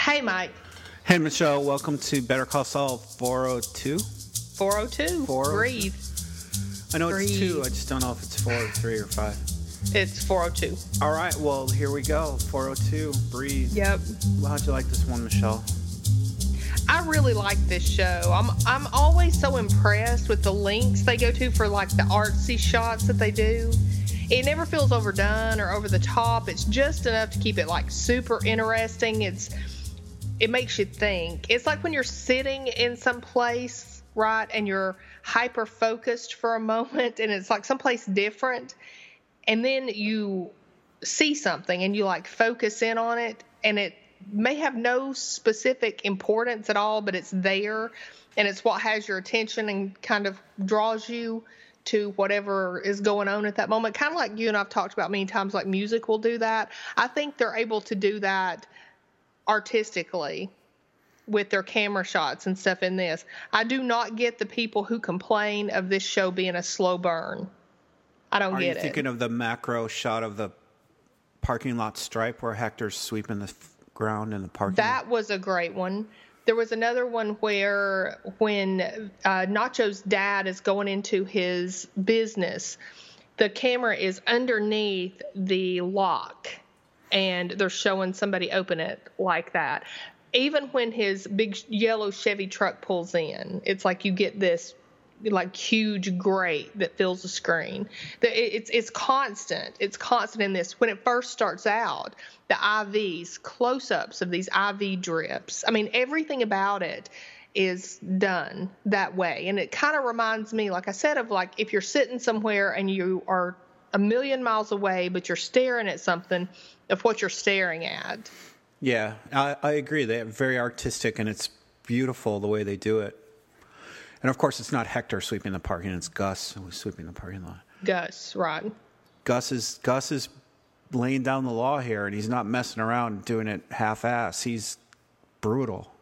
Hey, Mike. Hey, Michelle. Welcome to Better Call Saul 402. 402. Breathe. I know it's Breathe. 2. I just don't know if it's 4 or 3 or 5. It's 402. All right. Well, here we go. 402. Breathe. Yep. Well, how'd you like this one, Michelle? I really like this show. I'm always so impressed with the links they go to for like the artsy shots that they do. It never feels overdone or over the top. It's just enough to keep it like super interesting. It makes you think. It's like when you're sitting in some place, right, and you're hyper focused for a moment and it's like someplace different, and then you see something and you like focus in on it, and it may have no specific importance at all, but it's there, and it's what has your attention and kind of draws you to whatever is going on at that moment. Kind of like you and I've talked about many times, like music will do that. I think they're able to do that artistically with their camera shots and stuff in this. I do not get the people who complain of this show being a slow burn. I don't get it. Are you thinking of the macro shot of the parking lot stripe where Hector's sweeping the ground in the parking lot? That was a great one. There was another one where when Nacho's dad is going into his business, the camera is underneath the lock, and they're showing somebody open it like that. Even when his big yellow Chevy truck pulls in, it's like you get this like huge grate that fills the screen. It's constant. It's constant in this. When it first starts out, the IVs, close-ups of these IV drips. I mean, everything about it is done that way. And it kind of reminds me, like I said, of like if you're sitting somewhere and you are a million miles away, but you're staring at something, of what you're staring at. Yeah, I agree. They're very artistic, and it's beautiful the way they do it. And, of course, it's not Hector sweeping the parking. It's Gus who's sweeping the parking lot. Gus, right. Gus is laying down the law here, and he's not messing around doing it half-ass. He's brutal.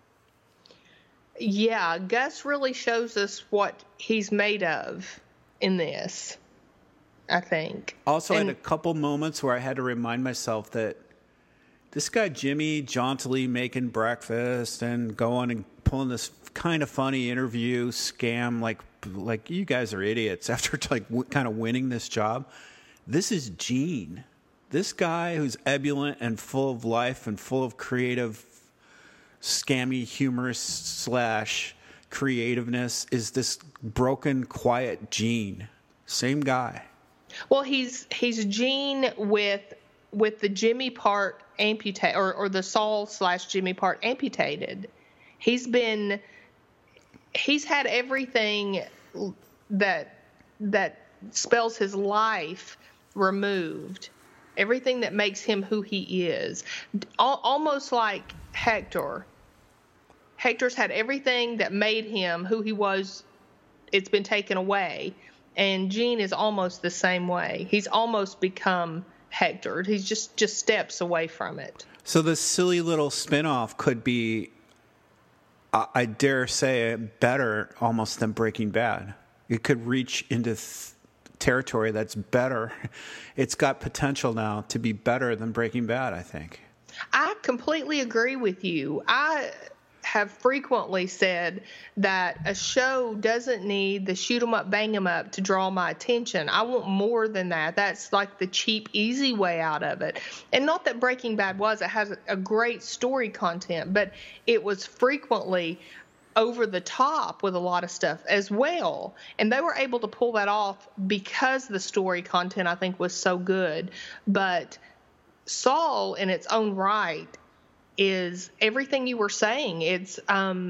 Yeah, Gus really shows us what he's made of in this, I think. Also, I had a couple moments where I had to remind myself that this guy Jimmy jauntily making breakfast and going and pulling this kind of funny interview scam, like you guys are idiots after kind of winning this job. This is Gene. This guy who's ebullient and full of life and full of creative, scammy, humorous / creativeness is this broken, quiet Gene. Same guy. Well, he's Gene with the Jimmy part amputated, or the Saul / Jimmy part amputated. He's had everything that spells his life removed. Everything that makes him who he is. Almost like Hector. Hector's had everything that made him who he was. It's been taken away. And Gene is almost the same way. He's almost become Hector. He's just steps away from it. So this silly little spinoff could be, I dare say, better almost than Breaking Bad. It could reach into territory that's better. It's got potential now to be better than Breaking Bad, I think. I completely agree with you. I have frequently said that a show doesn't need the shoot 'em up, bang 'em up to draw my attention. I want more than that. That's like the cheap, easy way out of it. And not that Breaking Bad was. It has a great story content, but it was frequently over the top with a lot of stuff as well. And they were able to pull that off because the story content, I think, was so good. But Saul, in its own right, is everything you were saying. It's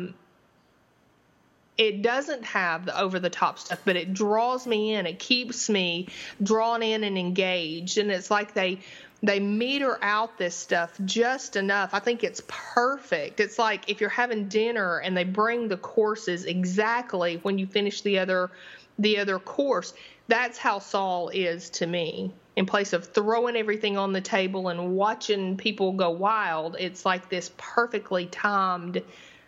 it doesn't have the over the top stuff, but it draws me in. It keeps me drawn in and engaged. And it's like they meter out this stuff just enough. I think it's perfect. It's like if you're having dinner and they bring the courses exactly when you finish the other course. That's how Saul is to me. In place of throwing everything on the table and watching people go wild, it's like this perfectly timed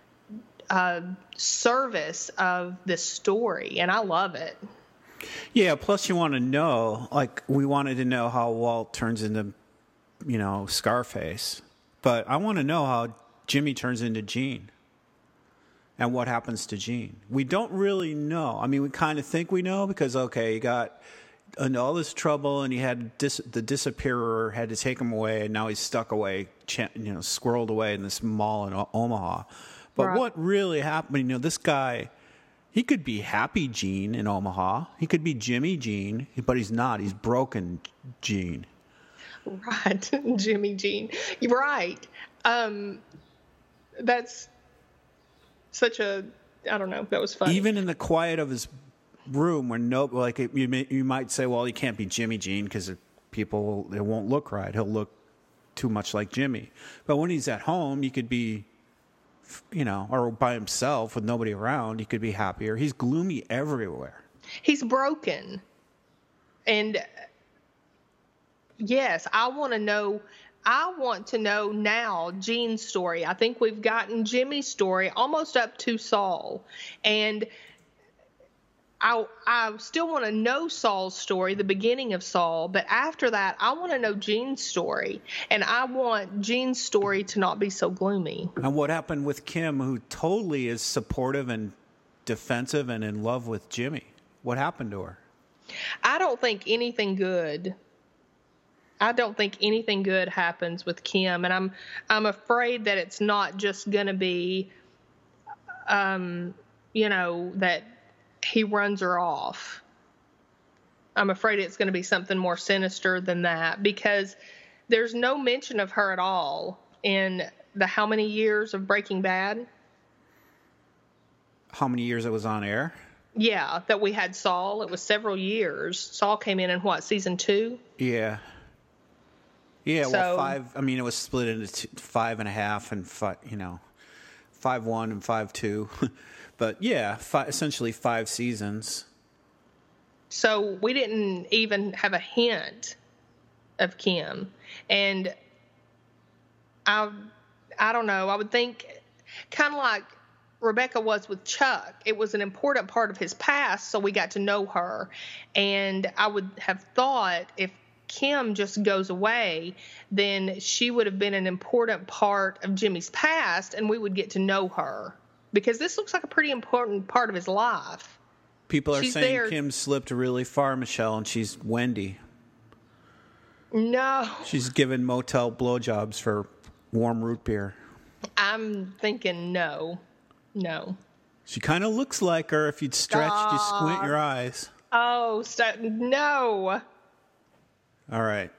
service of this story, and I love it. Yeah, plus you want to know, like we wanted to know how Walt turns into, Scarface. But I want to know how Jimmy turns into Gene. And what happens to Gene? We don't really know. I mean, we kind of think we know because, okay, he got in all this trouble and he had the disappearer had to take him away, and now he's stuck away, squirreled away in this mall in Omaha. But Right. what really happened, this guy, he could be Happy Gene in Omaha. He could be Jimmy Gene, but he's not. He's Broken Gene. Right. Jimmy Gene. You're right. That's such a, I don't know, that was funny. Even in the quiet of his room where you might say, well, he can't be Jimmy Gene because it won't look right. He'll look too much like Jimmy. But when he's at home, he could be, or by himself with nobody around, he could be happier. He's gloomy everywhere. He's broken. And yes, I want to know now Gene's story. I think we've gotten Jimmy's story almost up to Saul. And I still want to know Saul's story, the beginning of Saul, but after that, I want to know Gene's story, and I want Gene's story to not be so gloomy. And what happened with Kim, who totally is supportive and defensive and in love with Jimmy? What happened to her? I don't think anything good happens with Kim, and I'm afraid that it's not just going to be, that he runs her off. I'm afraid it's going to be something more sinister than that, because there's no mention of her at all in the how many years of Breaking Bad? How many years it was on air? Yeah, that we had Saul. It was several years. Saul came in what, season 2? Yeah. Yeah, So, well, 5, it was split into 5.5 and 5, 5-1 and 5-2. But yeah, essentially 5 seasons. So we didn't even have a hint of Kim. And I don't know. I would think kind of like Rebecca was with Chuck. It was an important part of his past, so we got to know her. And I would have thought if Kim just goes away, then she would have been an important part of Jimmy's past, and we would get to know her. Because this looks like a pretty important part of his life. People are She's saying there. Kim slipped really far, Michelle, and she's Wendy. No, She's given motel blowjobs for warm root beer. I'm thinking no. She kind of looks like her if you'd stretch, you squint your eyes. Oh, no. All right.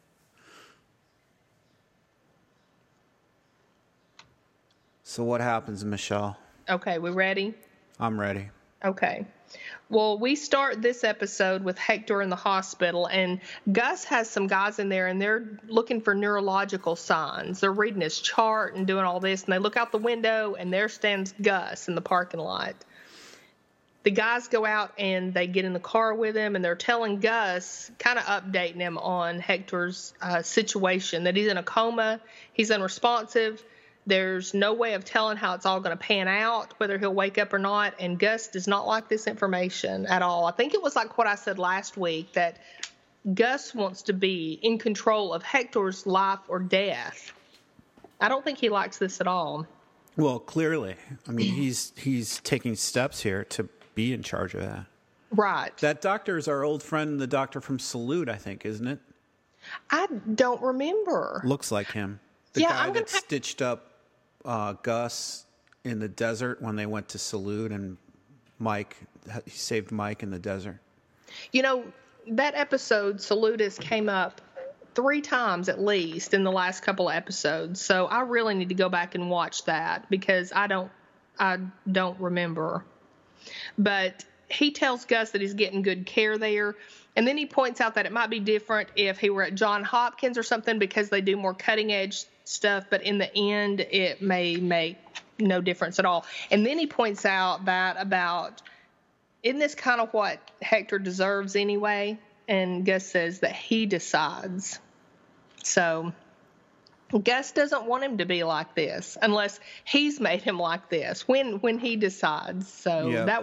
So what happens, Michelle? Okay, we ready? I'm ready. Okay. Well, we start this episode with Hector in the hospital, and Gus has some guys in there, and they're looking for neurological signs. They're reading his chart and doing all this, and they look out the window, and there stands Gus in the parking lot. The guys go out, and they get in the car with him, and they're telling Gus, kind of updating him on Hector's situation, that he's in a coma, he's unresponsive. There's no way of telling how it's all going to pan out, whether he'll wake up or not, and Gus does not like this information at all. I think it was like what I said last week, that Gus wants to be in control of Hector's life or death. I don't think he likes this at all. Well, clearly. I mean, he's taking steps here to be in charge of that. Right. That doctor is our old friend, the doctor from Salute, I think, isn't it? I don't remember. Looks like him. The Yeah, guy I'm that gonna stitched up Gus in the desert when they went to Salute, and he saved Mike in the desert. That episode, Salutis, came up 3 times at least in the last couple of episodes. So I really need to go back and watch that because I don't remember. But he tells Gus that he's getting good care there. And then he points out that it might be different if he were at Johns Hopkins or something because they do more cutting edge stuff. But in the end, it may make no difference at all. And then he points out that isn't this kind of what Hector deserves anyway? And Gus says that he decides. So Gus doesn't want him to be like this unless he's made him like this when he decides. So yeah.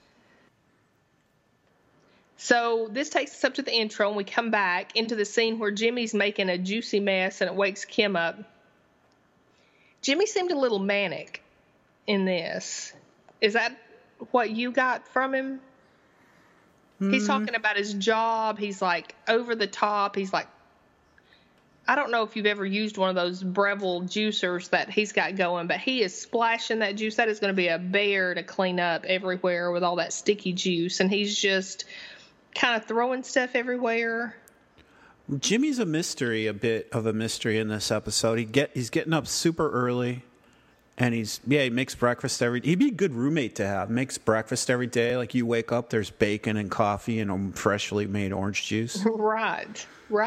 So this takes us up to the intro, and we come back into the scene where Jimmy's making a juicy mess, and it wakes Kim up. Jimmy seemed a little manic in this. Is that what you got from him? He's talking about his job. He's like over the top. He's like, I don't know if you've ever used one of those Breville juicers that he's got going, but he is splashing that juice. That is going to be a bear to clean up everywhere with all that sticky juice. And he's just kind of throwing stuff everywhere. Jimmy's a bit of a mystery in this episode. He's getting up super early. And he makes breakfast he'd be a good roommate to have. Makes breakfast every day. Like you wake up, there's bacon and coffee and a freshly made orange juice. Right.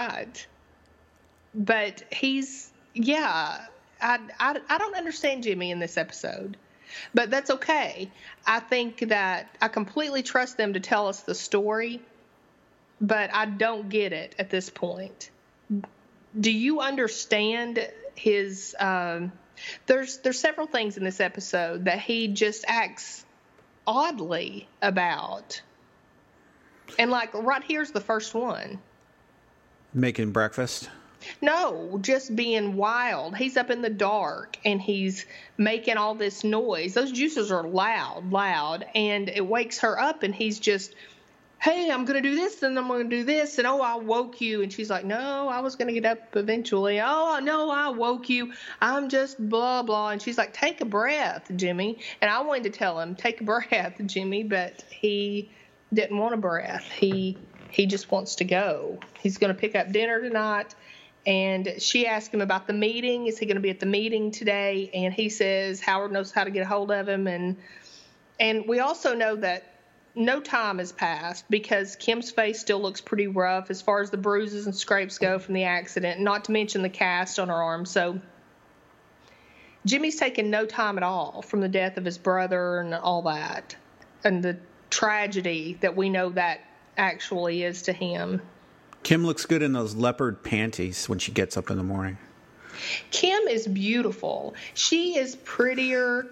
But I don't understand Jimmy in this episode. But that's okay. I think that I completely trust them to tell us the story. But I don't get it at this point. Do you understand his... There's several things in this episode that he just acts oddly about. And like right here's the first one. Making breakfast? No, just being wild. He's up in the dark and he's making all this noise. Those juices are loud, and it wakes her up and he's just, hey, I'm going to do this and I'm going to do this. And, oh, I woke you. And she's like, no, I was going to get up eventually. Oh, no, I woke you. I'm just blah, blah. And she's like, take a breath, Jimmy. And I wanted to tell him, take a breath, Jimmy. But he didn't want a breath. He just wants to go. He's going to pick up dinner tonight. And she asked him about the meeting. Is he going to be at the meeting today? And he says Howard knows how to get a hold of him. And we also know that no time has passed because Kim's face still looks pretty rough as far as the bruises and scrapes go from the accident, not to mention the cast on her arm. So Jimmy's taken no time at all from the death of his brother and all that, and the tragedy that we know that actually is to him. Kim looks good in those leopard panties when she gets up in the morning. Kim is beautiful. She is prettier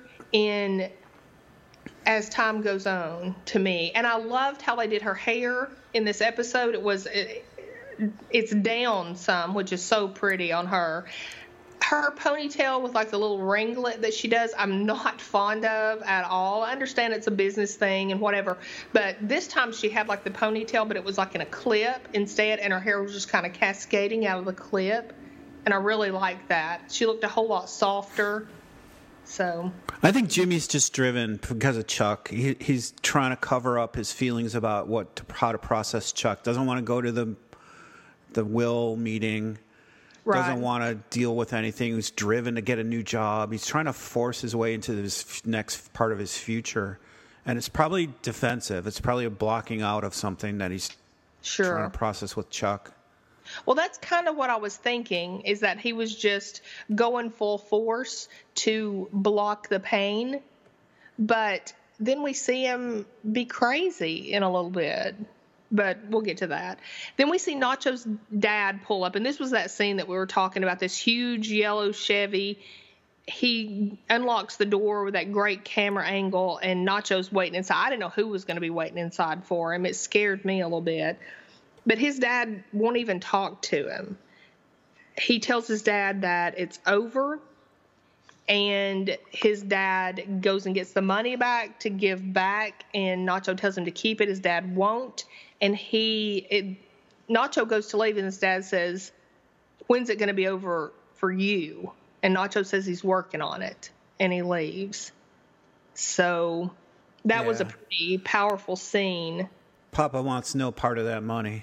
as time goes on to me. And I loved how they did her hair in this episode. It's down some, which is so pretty on her. Her ponytail with like the little ringlet that she does, I'm not fond of at all. I understand it's a business thing and whatever, but this time she had like the ponytail, but it was like in a clip instead, and her hair was just kind of cascading out of the clip, and I really liked that. She looked a whole lot softer. So I think Jimmy's just driven because of Chuck. He's trying to cover up his feelings about how to process Chuck. Doesn't want to go to the will meeting. Right. Doesn't want to deal with anything. He's driven to get a new job. He's trying to force his way into this next part of his future. And it's probably defensive. It's probably a blocking out of something that he's trying to process with Chuck. Well, that's kind of what I was thinking, is that he was just going full force to block the pain. But then we see him be crazy in a little bit. But we'll get to that. Then we see Nacho's dad pull up. And this was that scene that we were talking about, this huge yellow Chevy. He unlocks the door with that great camera angle, and Nacho's waiting inside. I didn't know who was going to be waiting inside for him. It scared me a little bit. But his dad won't even talk to him. He tells his dad that it's over. And his dad goes and gets the money back to give back. And Nacho tells him to keep it. His dad won't. And Nacho goes to leave, and his dad says, when's it going to be over for you? And Nacho says he's working on it, and he leaves. So that was a pretty powerful scene. Papa wants no part of that money.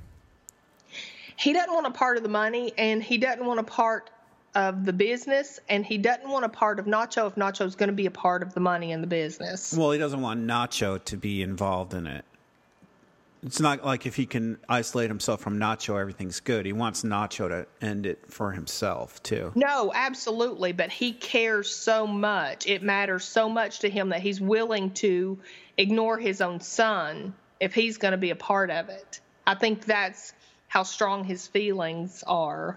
He doesn't want a part of the money, and he doesn't want a part of the business, and he doesn't want a part of Nacho if Nacho's going to be a part of the money in the business. Well, he doesn't want Nacho to be involved in it. It's not like if he can isolate himself from Nacho, everything's good. He wants Nacho to end it for himself, too. No, absolutely. But he cares so much. It matters so much to him that he's willing to ignore his own son if he's going to be a part of it. I think that's how strong his feelings are.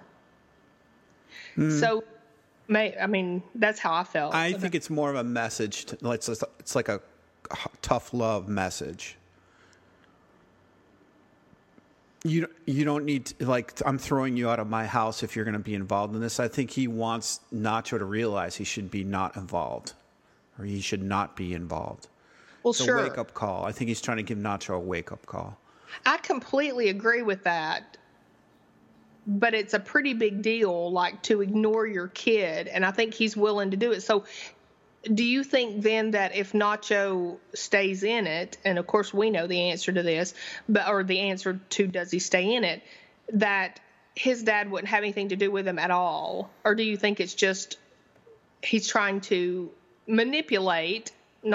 So, that's how I felt. I think it's more of a message. It's like a tough love message. You don't need to, like, I'm throwing you out of my house if you're going to be involved in this. I think he wants Nacho to realize he should be not involved, or he should not be involved. Well, it's sure. a wake-up call. I think he's trying to give Nacho a wake-up call. I completely agree with that. But it's a pretty big deal, like, to ignore your kid, and I think he's willing to do it. So do you think then that if Nacho stays in it, and of course we know the answer to this, or the answer to does he stay in it, that his dad wouldn't have anything to do with him at all? Or do you think it's just he's trying to manipulate,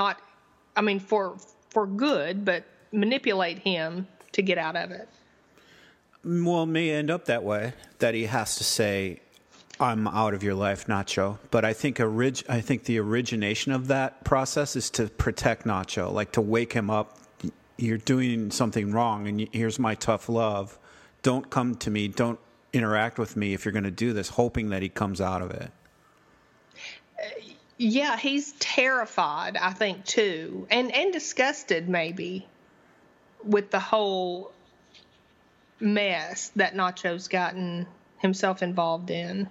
for good, but manipulate him to get out of it? Well, it may end up that way, that he has to say, I'm out of your life, Nacho. But I think the origination of that process is to protect Nacho, like to wake him up. You're doing something wrong, and here's my tough love. Don't come to me. Don't interact with me if you're going to do this, hoping that he comes out of it. Yeah, he's terrified, I think, too, and disgusted maybe with the whole mess that Nacho's gotten himself involved in.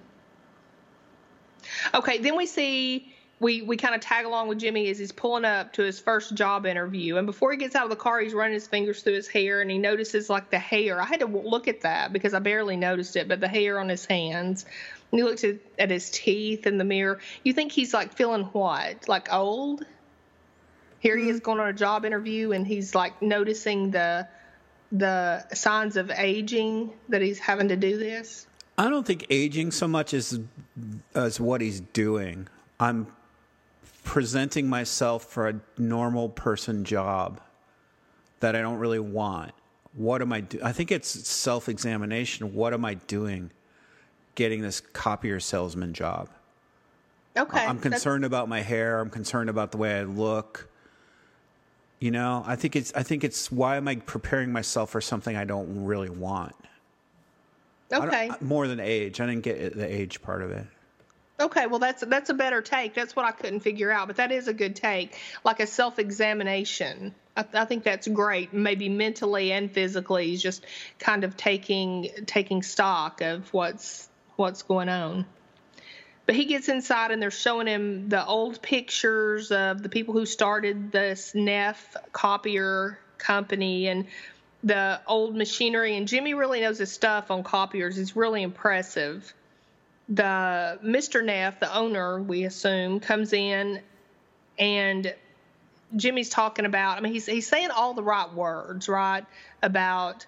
Okay, then we see, we kind of tag along with Jimmy as he's pulling up to his first job interview. And before he gets out of the car, he's running his fingers through his hair, and he notices, like, the hair. I had to look at that because I barely noticed it, but the hair on his hands. And he looks at his teeth in the mirror. You think he's, like, feeling what? Like, old? Here he is going on a job interview, and he's, like, noticing the signs of aging that he's having to do this. I don't think aging so much as what he's doing. I'm presenting myself for a normal person job that I don't really want. What am I doing? I think it's self-examination. What am I doing getting this copier salesman job? Okay. I'm concerned about my hair. I'm concerned about the way I look. You know, I think it's why am I preparing myself for something I don't really want? Okay. More than age. I didn't get the age part of it. Okay, well, that's a better take. That's what I couldn't figure out, but that is a good take, like a self-examination. I think that's great. Maybe mentally and physically, he's just kind of taking stock of what's going on. But he gets inside, and they're showing him the old pictures of the people who started this Neff copier company and the old machinery. And Jimmy really knows his stuff on copiers. He's really impressive. The Mr. Neff, the owner, we assume, comes in, and Jimmy's talking about, he's saying all the right words, right? About,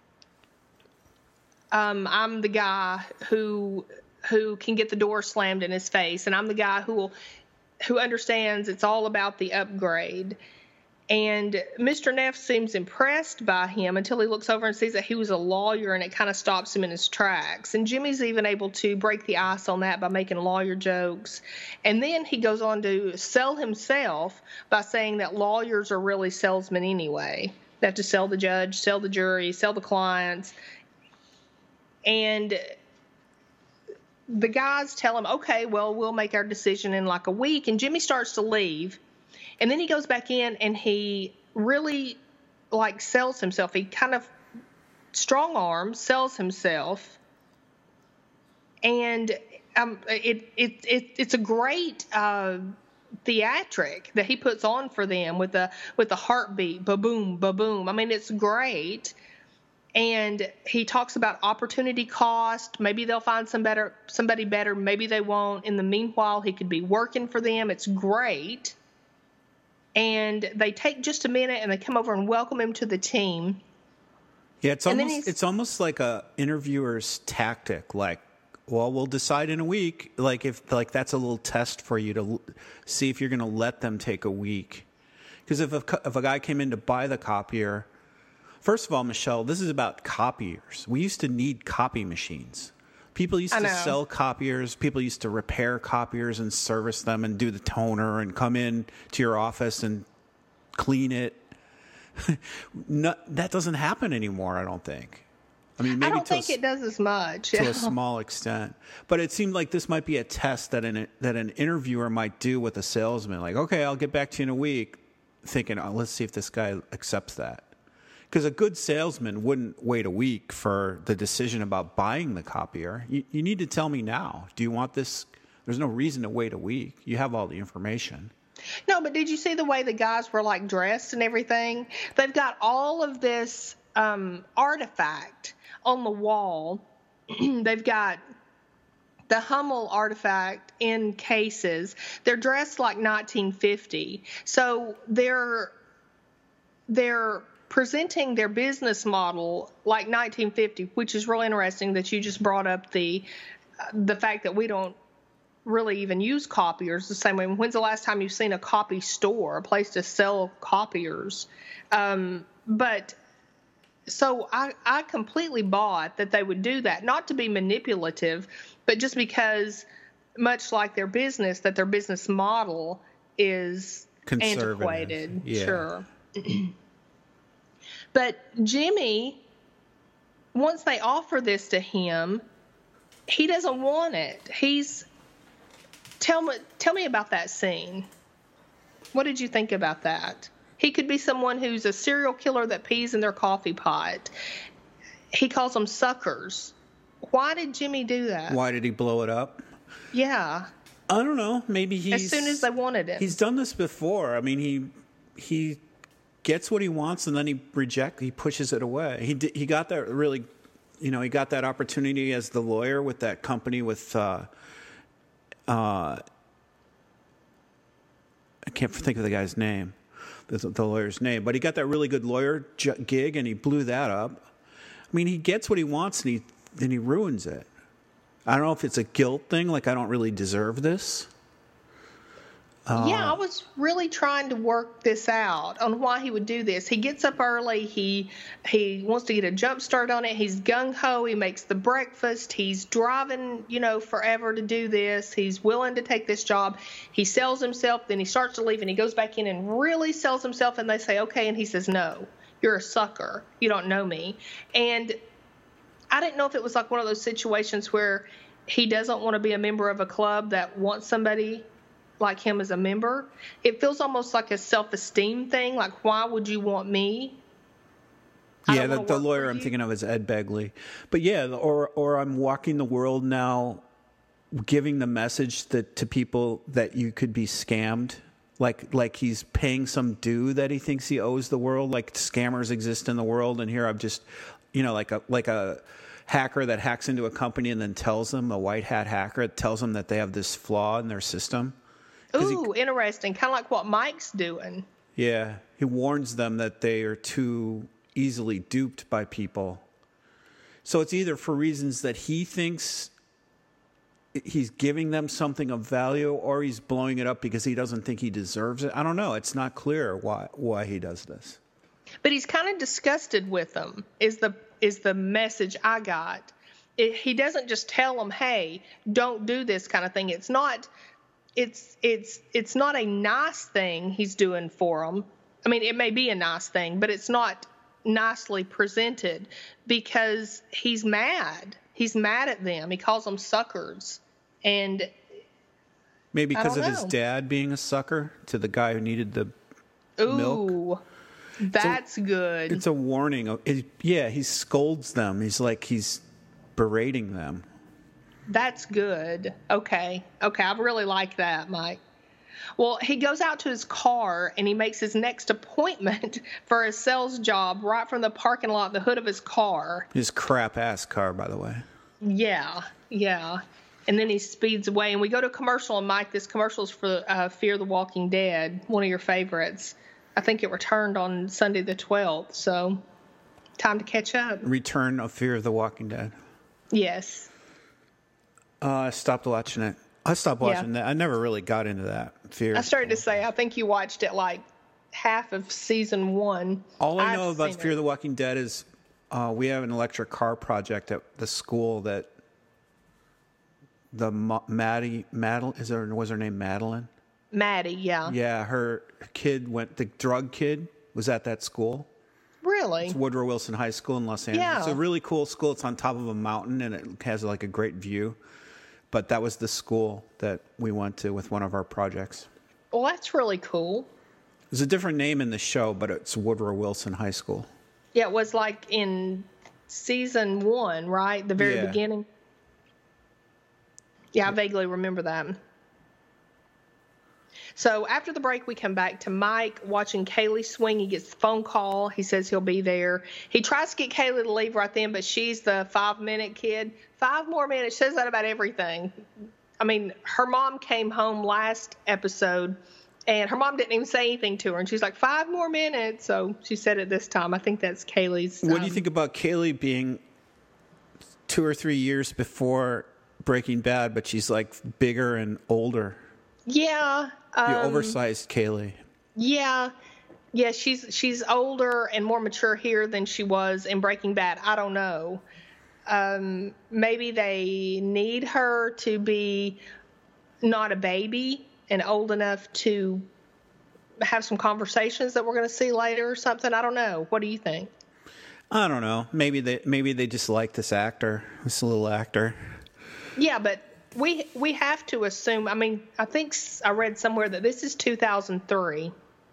I'm the guy who can get the door slammed in his face, and I'm the guy who understands it's all about the upgrade. And Mr. Neff seems impressed by him until he looks over and sees that he was a lawyer, and it kind of stops him in his tracks. And Jimmy's even able to break the ice on that by making lawyer jokes. And then he goes on to sell himself by saying that lawyers are really salesmen anyway. They have to sell the judge, sell the jury, sell the clients. And the guys tell him, okay, well, we'll make our decision in like a week. And Jimmy starts to leave. And then he goes back in, and he really, like, sells himself. He kind of strong arm sells himself. And it's a great theatric that he puts on for them with the heartbeat, ba-boom, ba-boom. It's great. And he talks about opportunity cost. Maybe they'll find somebody better. Maybe they won't. In the meanwhile, he could be working for them. It's great. And they take just a minute, and they come over and welcome him to the team. Yeah, it's almost like a interviewer's tactic. Like, well, we'll decide in a week. Like that's a little test for you to see if you're going to let them take a week. Because if a guy came in to buy the copier, first of all, Michelle, this is about copiers. We used to need copy machines. People used to sell copiers. People used to repair copiers and service them and do the toner and come in to your office and clean it. That doesn't happen anymore, I don't think. Maybe I don't think it does as much. To a small extent. But it seemed like this might be a test that an interviewer might do with a salesman. Like, okay, I'll get back to you in a week, thinking, let's see if this guy accepts that. Because a good salesman wouldn't wait a week for the decision about buying the copier. You need to tell me now. Do you want this? There's no reason to wait a week. You have all the information. No, but did you see the way the guys were like dressed and everything? They've got all of this artifact on the wall. They've got the Hummel artifact in cases. They're dressed like 1950. So they're presenting their business model like 1950, which is really interesting that you just brought up the fact that we don't really even use copiers the same way. When's the last time you've seen a copy store, a place to sell copiers? But so I completely bought that they would do that, not to be manipulative, but just because, much like their business, that their business model is antiquated. Yeah. Sure. But Jimmy, once they offer this to him, he doesn't want it. Tell me about that scene. What did you think about that? He could be someone who's a serial killer that pees in their coffee pot. He calls them suckers. Why did Jimmy do that? Why did he blow it up? Yeah. I don't know. Maybe as soon as they wanted it. He's done this before. I mean, he gets what he wants and then he pushes it away. He got that really, he got that opportunity as the lawyer with that company with I can't think of the guy's name, the lawyer's name, but he got that really good lawyer gig and he blew that up. I mean, he gets what he wants and then he ruins it. I don't know if it's a guilt thing, like I don't really deserve this. Yeah, I was really trying to work this out on why he would do this. He gets up early. He wants to get a jump start on it. He's gung-ho. He makes the breakfast. He's driving, forever to do this. He's willing to take this job. He sells himself. Then he starts to leave, and he goes back in and really sells himself, and they say, okay, and he says, no, you're a sucker. You don't know me. And I didn't know if it was like one of those situations where he doesn't want to be a member of a club that wants somebody like him as a member. It feels almost like a self-esteem thing. Like, why would you want me? Yeah, the lawyer I'm thinking of is Ed Begley. But yeah, or I'm walking the world now, giving the message that to people that you could be scammed. Like he's paying some due that he thinks he owes the world. Like scammers exist in the world, and here I'm just, like a hacker that hacks into a company and then tells them, a white hat hacker tells them that they have this flaw in their system. Ooh, interesting. Kind of like what Mike's doing. Yeah. He warns them that they are too easily duped by people. So it's either for reasons that he thinks he's giving them something of value or he's blowing it up because he doesn't think he deserves it. I don't know. It's not clear why he does this. But he's kind of disgusted with them is the message I got. He doesn't just tell them, hey, don't do this kind of thing. It's not a nice thing he's doing for them. I mean, it may be a nice thing, but it's not nicely presented because he's mad. He's mad at them. He calls them suckers. And maybe because of his dad being a sucker to the guy who needed the milk. Ooh, that's good. It's a warning. He scolds them. He's berating them. That's good. Okay, I really like that, Mike. Well, he goes out to his car and he makes his next appointment for a sales job right from the parking lot, the hood of his car. His crap-ass car, by the way. Yeah. And then he speeds away. And we go to a commercial, and Mike, this commercial is for Fear the Walking Dead, one of your favorites. I think it returned on Sunday the 12th, so time to catch up. Return of Fear of the Walking Dead. Yes. I stopped watching it. That. I never really got into that. Fear. I started to say, I think you watched it like half of season 1. All I know about Fear the Walking Dead is we have an electric car project at the school that was her name Madeline? Maddie, yeah. Yeah, her kid the drug kid was at that school. Really? It's Woodrow Wilson High School in Los Angeles. Yeah. It's a really cool school. It's on top of a mountain, and it has like a great view. But that was the school that we went to with one of our projects. Well, that's really cool. There's a different name in the show, but it's Woodrow Wilson High School. Yeah, it was like in season 1, right? The very beginning. Yeah, I vaguely remember that. So after the break, we come back to Mike watching Kaylee swing. He gets the phone call. He says he'll be there. He tries to get Kaylee to leave right then, but she's the 5-minute kid. 5 more minutes. Says that about everything. I mean, her mom came home last episode, and her mom didn't even say anything to her. And she's like, 5 more minutes. So she said it this time. I think that's Kaylee's. What do you think about Kaylee being 2 or 3 years before Breaking Bad, but she's like bigger and older? Yeah. The oversized Kaylee. Yeah. Yeah, she's older and more mature here than she was in Breaking Bad. I don't know. Maybe they need her to be not a baby and old enough to have some conversations that we're going to see later or something. I don't know. What do you think? I don't know. Maybe they just like this little actor. Yeah, but we have to assume. I mean, I think I read somewhere that this is 2003.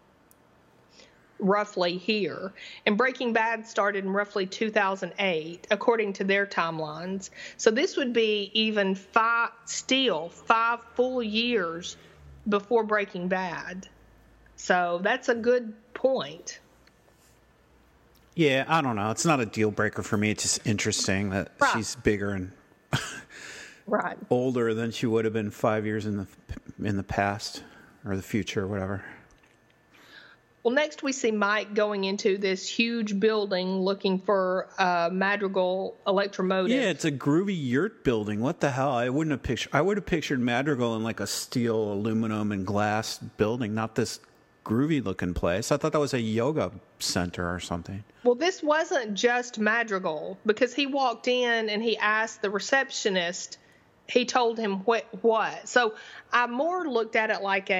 Roughly here. And Breaking Bad started in roughly 2008, according to their timelines. So this would be even 5 full years before Breaking Bad. So that's a good point. Yeah, I don't know. It's not a deal breaker for me. It's just interesting that she's bigger and older than she would have been 5 years in the past or the future or whatever. Well, next we see Mike going into this huge building looking for Madrigal Electromotive. Yeah, it's a groovy yurt building. What the hell? I would have pictured Madrigal in like a steel, aluminum, and glass building, not this groovy looking place. I thought that was a yoga center or something. Well, this wasn't just Madrigal, because he walked in and he asked the receptionist. He told him what. So I more looked at it like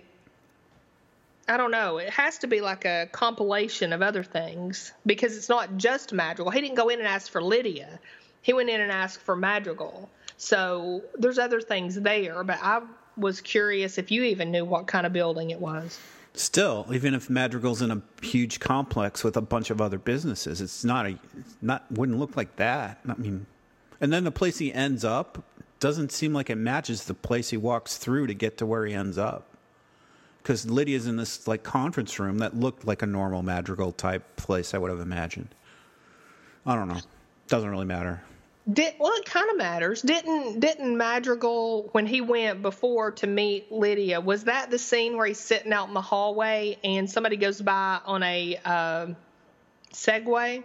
I don't know. It has to be like a compilation of other things, because it's not just Madrigal. He didn't go in and ask for Lydia. He went in and asked for Madrigal. So there's other things there, but I was curious if you even knew what kind of building it was. Still, even if Madrigal's in a huge complex with a bunch of other businesses, it's wouldn't look like that. I mean, and then the place he ends up doesn't seem like it matches the place he walks through to get to where he ends up. Because Lydia's in this like conference room that looked like a normal Madrigal type place I would have imagined. I don't know. Doesn't really matter. Well, it kind of matters. Didn't Madrigal, when he went before to meet Lydia, was that the scene where he's sitting out in the hallway and somebody goes by on a Segway?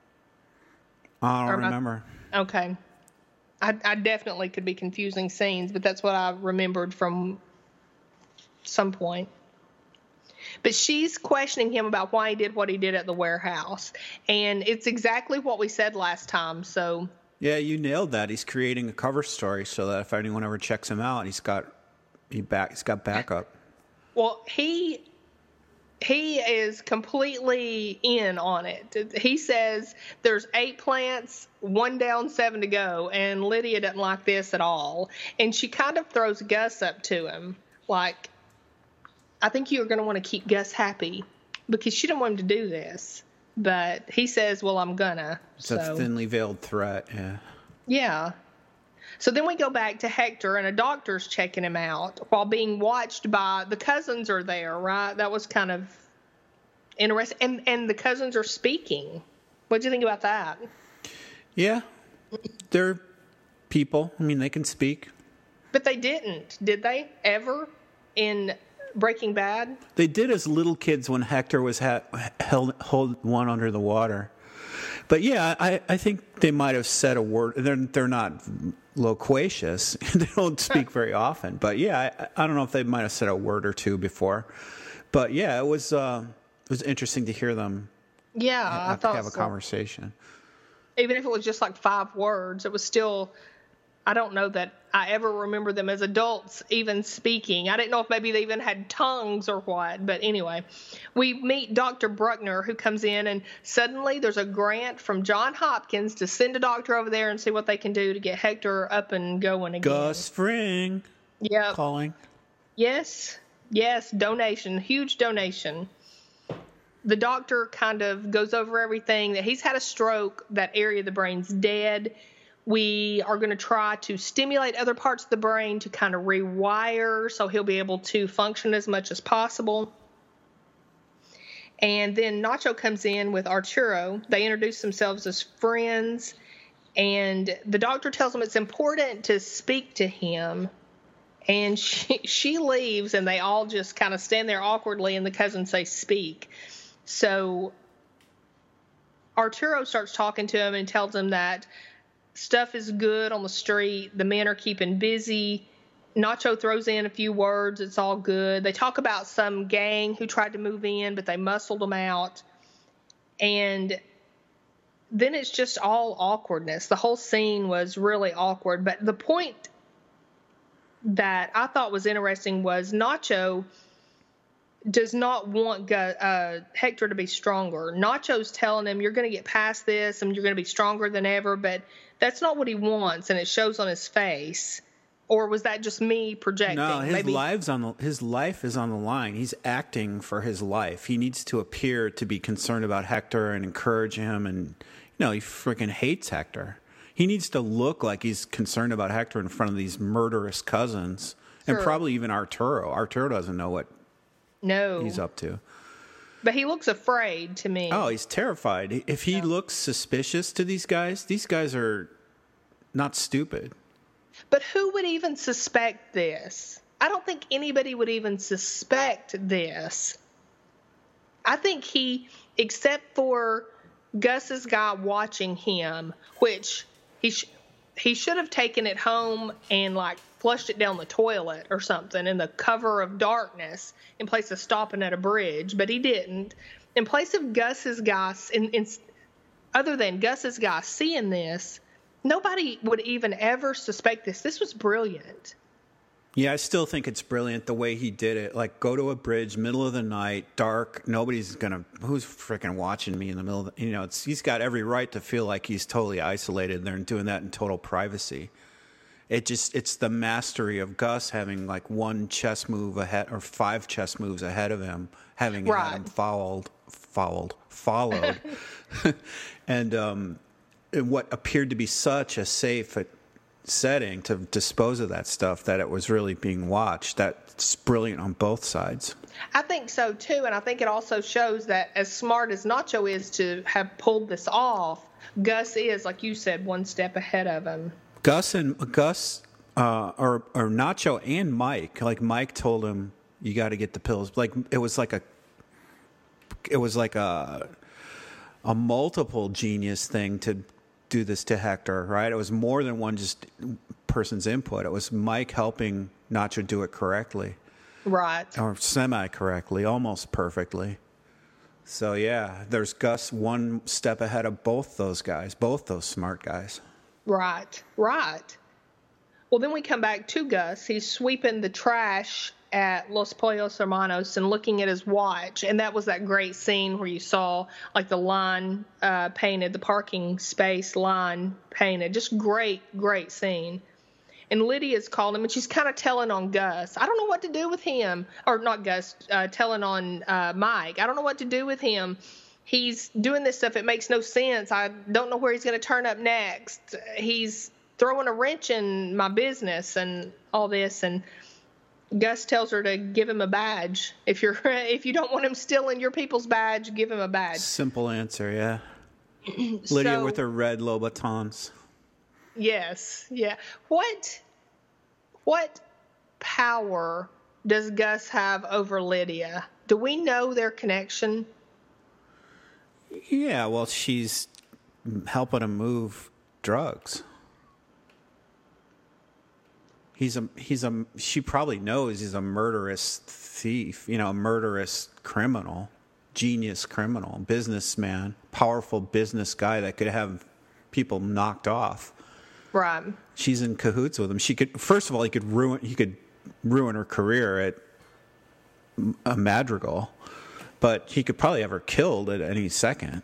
I don't remember. Okay. I definitely could be confusing scenes, but that's what I remembered from some point. But she's questioning him about why he did what he did at the warehouse, and it's exactly what we said last time. So yeah, you nailed that. He's creating a cover story so that if anyone ever checks him out, he's got backup. Well, he is completely in on it. He says there's 8 plants, 1 down, 7 to go, and Lydia doesn't like this at all. And she kind of throws Gus up to him, like, I think you're going to want to keep Gus happy, because she didn't want him to do this. But he says, well, I'm gonna. It's a thinly veiled threat, yeah. Yeah. So then we go back to Hector, and a doctor's checking him out while being watched by the cousins are there, right? That was kind of interesting. And the cousins are speaking. What do you think about that? Yeah. They're people. I mean, they can speak. But they didn't, did they? Ever? In Breaking Bad? They did as little kids when Hector was held one under the water. But yeah, I think they might have said a word. They're not loquacious. They don't speak very often. But yeah, I don't know if they might have said a word or two before. But yeah, it was interesting to hear them. Yeah, I thought have a conversation. Even if it was just like 5 words, it was still. I don't know that I ever remember them as adults even speaking. I didn't know if maybe they even had tongues or what. But anyway, we meet Dr. Bruckner, who comes in, and suddenly there's a grant from John Hopkins to send a doctor over there and see what they can do to get Hector up and going again. Gus Fring. Calling. Yes, donation, huge donation. the doctor kind of goes over everything, that he's had a stroke, that area of the brain's dead. We are going to try to stimulate other parts of the brain to kind of rewire so he'll be able to function as much as possible. And then Nacho comes in with Arturo. They introduce themselves as friends. And the doctor tells them it's important to speak to him. And she leaves, and they all just kind of stand there awkwardly, and the cousins say, speak. So Arturo starts talking to him and tells him that stuff is good on the street. The men are keeping busy. Nacho throws in a few words. It's all good. They talk about some gang who tried to move in, but they muscled them out. And then it's just all awkwardness. The whole scene was really awkward. But the point that I thought was interesting was Nacho does not want Hector to be stronger. Nacho's telling him, you're going to get past this and you're going to be stronger than ever, but that's not what he wants, and it shows on his face. Or was that just me projecting? No, his life is on the line. He's acting for his life. He needs to appear to be concerned about Hector and encourage him, and he freaking hates Hector. He needs to look like he's concerned about Hector in front of these murderous cousins, and probably even Arturo. Arturo doesn't know what he's up to. But he looks afraid to me. Oh, he's terrified. If he looks suspicious to these guys are not stupid. But who would even suspect this? I don't think anybody would even suspect this. I think except for Gus's guy watching him, which he should have taken it home and flushed it down the toilet or something in the cover of darkness in place of stopping at a bridge, but he didn't. In place of Gus's guy, other than Gus's guy seeing this, nobody would even ever suspect this. This was brilliant. Yeah, I still think it's brilliant the way he did it. Go to a bridge, middle of the night, dark. Who's freaking watching me in the middle of he's got every right to feel like he's totally isolated there and doing that in total privacy. It's the mastery of Gus having one chess move ahead or 5 chess moves ahead of him, having had him followed. And what appeared to be such a safe setting to dispose of that stuff, that it was really being watched. That's brilliant on both sides. I think so too, and I think it also shows that as smart as Nacho is to have pulled this off, Gus is, like you said, one step ahead of him. Gus or Nacho and Mike. Mike told him, you got to get the pills. It was like a multiple genius thing to do this to Hector, right? It was more than one just person's input. It was Mike helping Nacho do it correctly. Right. Or semi-correctly, almost perfectly. So, yeah, there's Gus one step ahead of both those guys, both those smart guys. Right. Well, then we come back to Gus. He's sweeping the trash at Los Pollos Hermanos and looking at his watch. And that was that great scene where you saw the line painted, the parking space line painted. Just great scene. And Lydia's called him, and she's kind of telling on Gus. I don't know what to do with him. Or not Gus, telling on Mike. I don't know what to do with him. He's doing this stuff. It makes no sense. I don't know where he's going to turn up next. He's throwing a wrench in my business and all this. And Gus tells her to give him a badge. If you don't want him stealing your people's badge, give him a badge. Simple answer, yeah. Lydia with her red Louboutins. Yes, yeah. What power does Gus have over Lydia? Do we know their connection? Yeah, well, she's helping him move drugs. She probably knows he's a murderous thief, a murderous criminal, genius criminal, businessman, powerful business guy that could have people knocked off. Right. She's in cahoots with him. First of all, he could ruin her career at Madrigal, but he could probably have her killed at any second.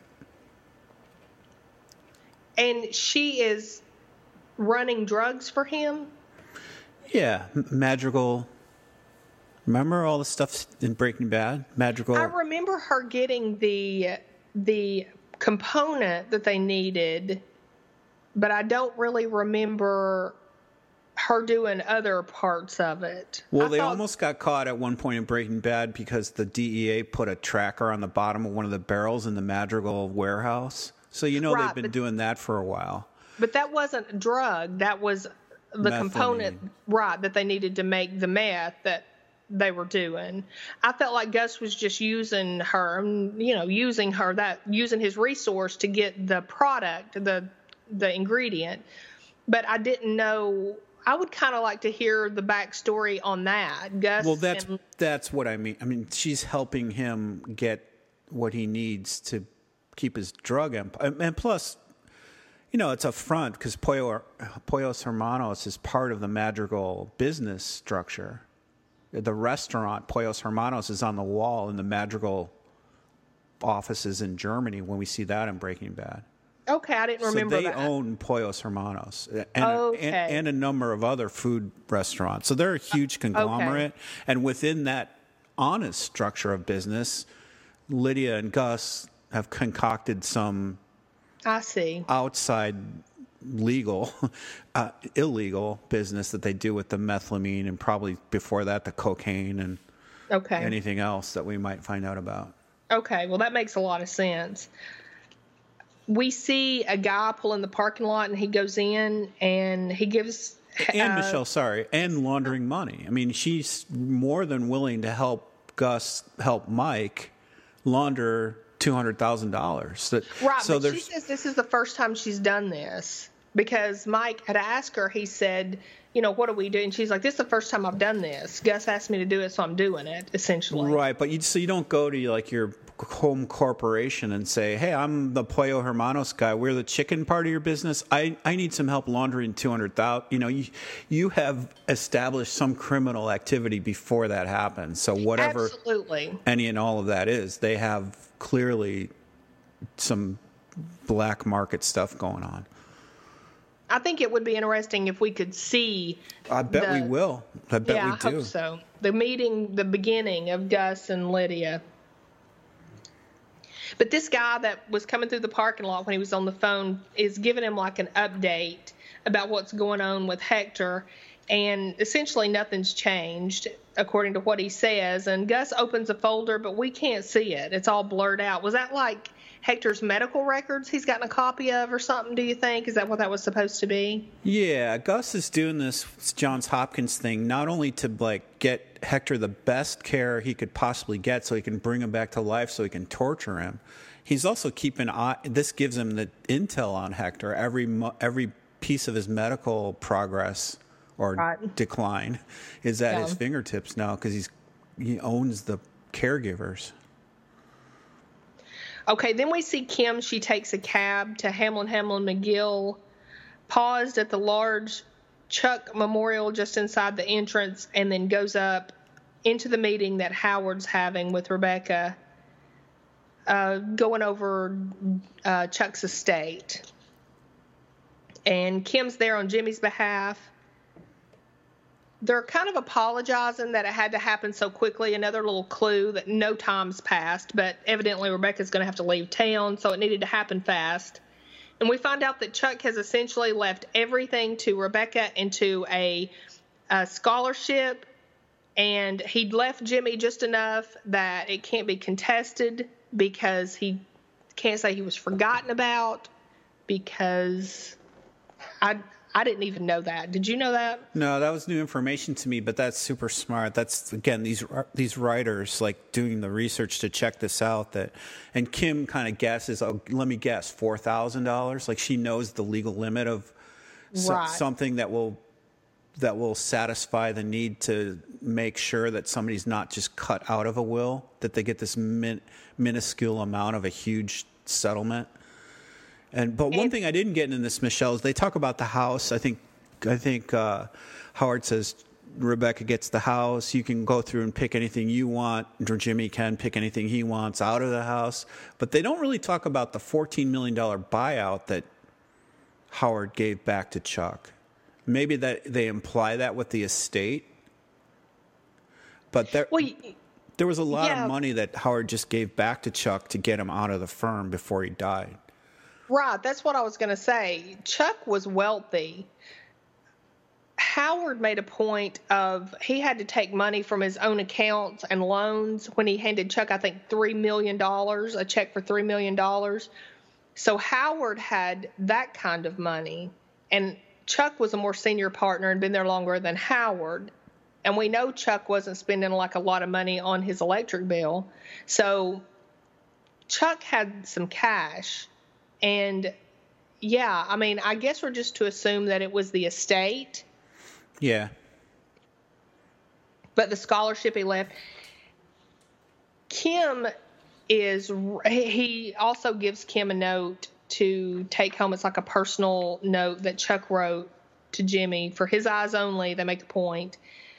And she is running drugs for him? Yeah, Madrigal Remember all the stuff in Breaking Bad? Madrigal. I remember her getting the component that they needed, but I don't really remember her doing other parts of it. Well, they almost got caught at one point in Breaking Bad because the DEA put a tracker on the bottom of one of the barrels in the Madrigal warehouse. So they've been doing that for a while. But that wasn't a drug. That was the component, right, that they needed to make the meth that they were doing. I felt like Gus was just using her, using his resource to get the product, the ingredient. But I didn't know. I would kind of like to hear the backstory on that. Gus. Well, that's what I mean. I mean, she's helping him get what he needs to keep his drug empire. And plus, it's a front because Pollos Hermanos is part of the Madrigal business structure. The restaurant, Pollos Hermanos, is on the wall in the Madrigal offices in Germany when we see that in Breaking Bad. Okay, I didn't remember that. So they own Pollos Hermanos and a number of other food restaurants. So they're a huge conglomerate. Okay. And within that honest structure of business, Lydia and Gus have concocted some outside illegal business that they do with the methylamine and probably before that the cocaine and anything else that we might find out about. Okay, well, that makes a lot of sense. We see a guy pull in the parking lot, and he goes in, and he gives... and laundering money. I mean, she's more than willing to help Mike launder $200,000. Right, so but she says this is the first time she's done this, because Mike had asked her, he said, what do we do? And she's like, this is the first time I've done this. Gus asked me to do it, so I'm doing it, essentially. Right, but you don't go to your home corporation and say, hey, I'm the Pollo Hermanos guy. We're the chicken part of your business. I need some help laundering $200,000. You have established some criminal activity before that happens. So whatever Absolutely. Any and all of that is, they have clearly some black market stuff going on. I think it would be interesting if we could see. I bet we will. I bet we do. Yeah, I hope so. The beginning of Gus and Lydia. But this guy that was coming through the parking lot when he was on the phone is giving him like an update about what's going on with Hector. And essentially nothing's changed, according to what he says. And Gus opens a folder, but we can't see it. It's all blurred out. Was that like Hector's medical records he's gotten a copy of or something, do you think? Is that what that was supposed to be? Yeah, Gus is doing this Johns Hopkins thing not only to get Hector the best care he could possibly get so he can bring him back to life so he can torture him. He's also this gives him the intel on Hector. Every piece of his medical progress or decline is at his fingertips now because he owns the caregivers. Okay, then we see Kim. She takes a cab to Hamlin McGill, paused at the large Chuck Memorial just inside the entrance, and then goes up into the meeting that Howard's having with Rebecca, going over Chuck's estate. And Kim's there on Jimmy's behalf. They're kind of apologizing that it had to happen so quickly. Another little clue that no time's passed, but evidently Rebecca's going to have to leave town, so it needed to happen fast. And we find out that Chuck has essentially left everything to Rebecca into a scholarship, and he'd left Jimmy just enough that it can't be contested because he can't say he was forgotten about, because I didn't even know that. Did you know that? No, that was new information to me, but that's super smart. That's, again, these writers, like, doing the research to check this out. And Kim kind of guesses, let me guess, $4,000? Like, she knows the legal limit of something that will satisfy the need to make sure that somebody's not just cut out of a will, that they get this minuscule amount of a huge settlement. But one thing I didn't get in this, Michelle, is they talk about the house. I think Howard says Rebecca gets the house. You can go through and pick anything you want, or Jimmy can pick anything he wants out of the house. But they don't really talk about the $14 million buyout that Howard gave back to Chuck. Maybe that they imply that with the estate. But there was a lot yeah. of money that Howard just gave back to Chuck to get him out of the firm before he died. Right, that's what I was going to say. Chuck was wealthy. Howard made a point of he had to take money from his own accounts and loans when he handed Chuck, I think, $3 million, a check for $3 million. So Howard had that kind of money, and Chuck was a more senior partner and been there longer than Howard. And we know Chuck wasn't spending like a lot of money on his electric bill. So Chuck had some cash. And yeah, I mean, I guess we're just to assume that it was the estate. Yeah. But the scholarship he left. Kim he also gives Kim a note to take home. It's like a personal note that Chuck wrote to Jimmy for his eyes only. They make a point.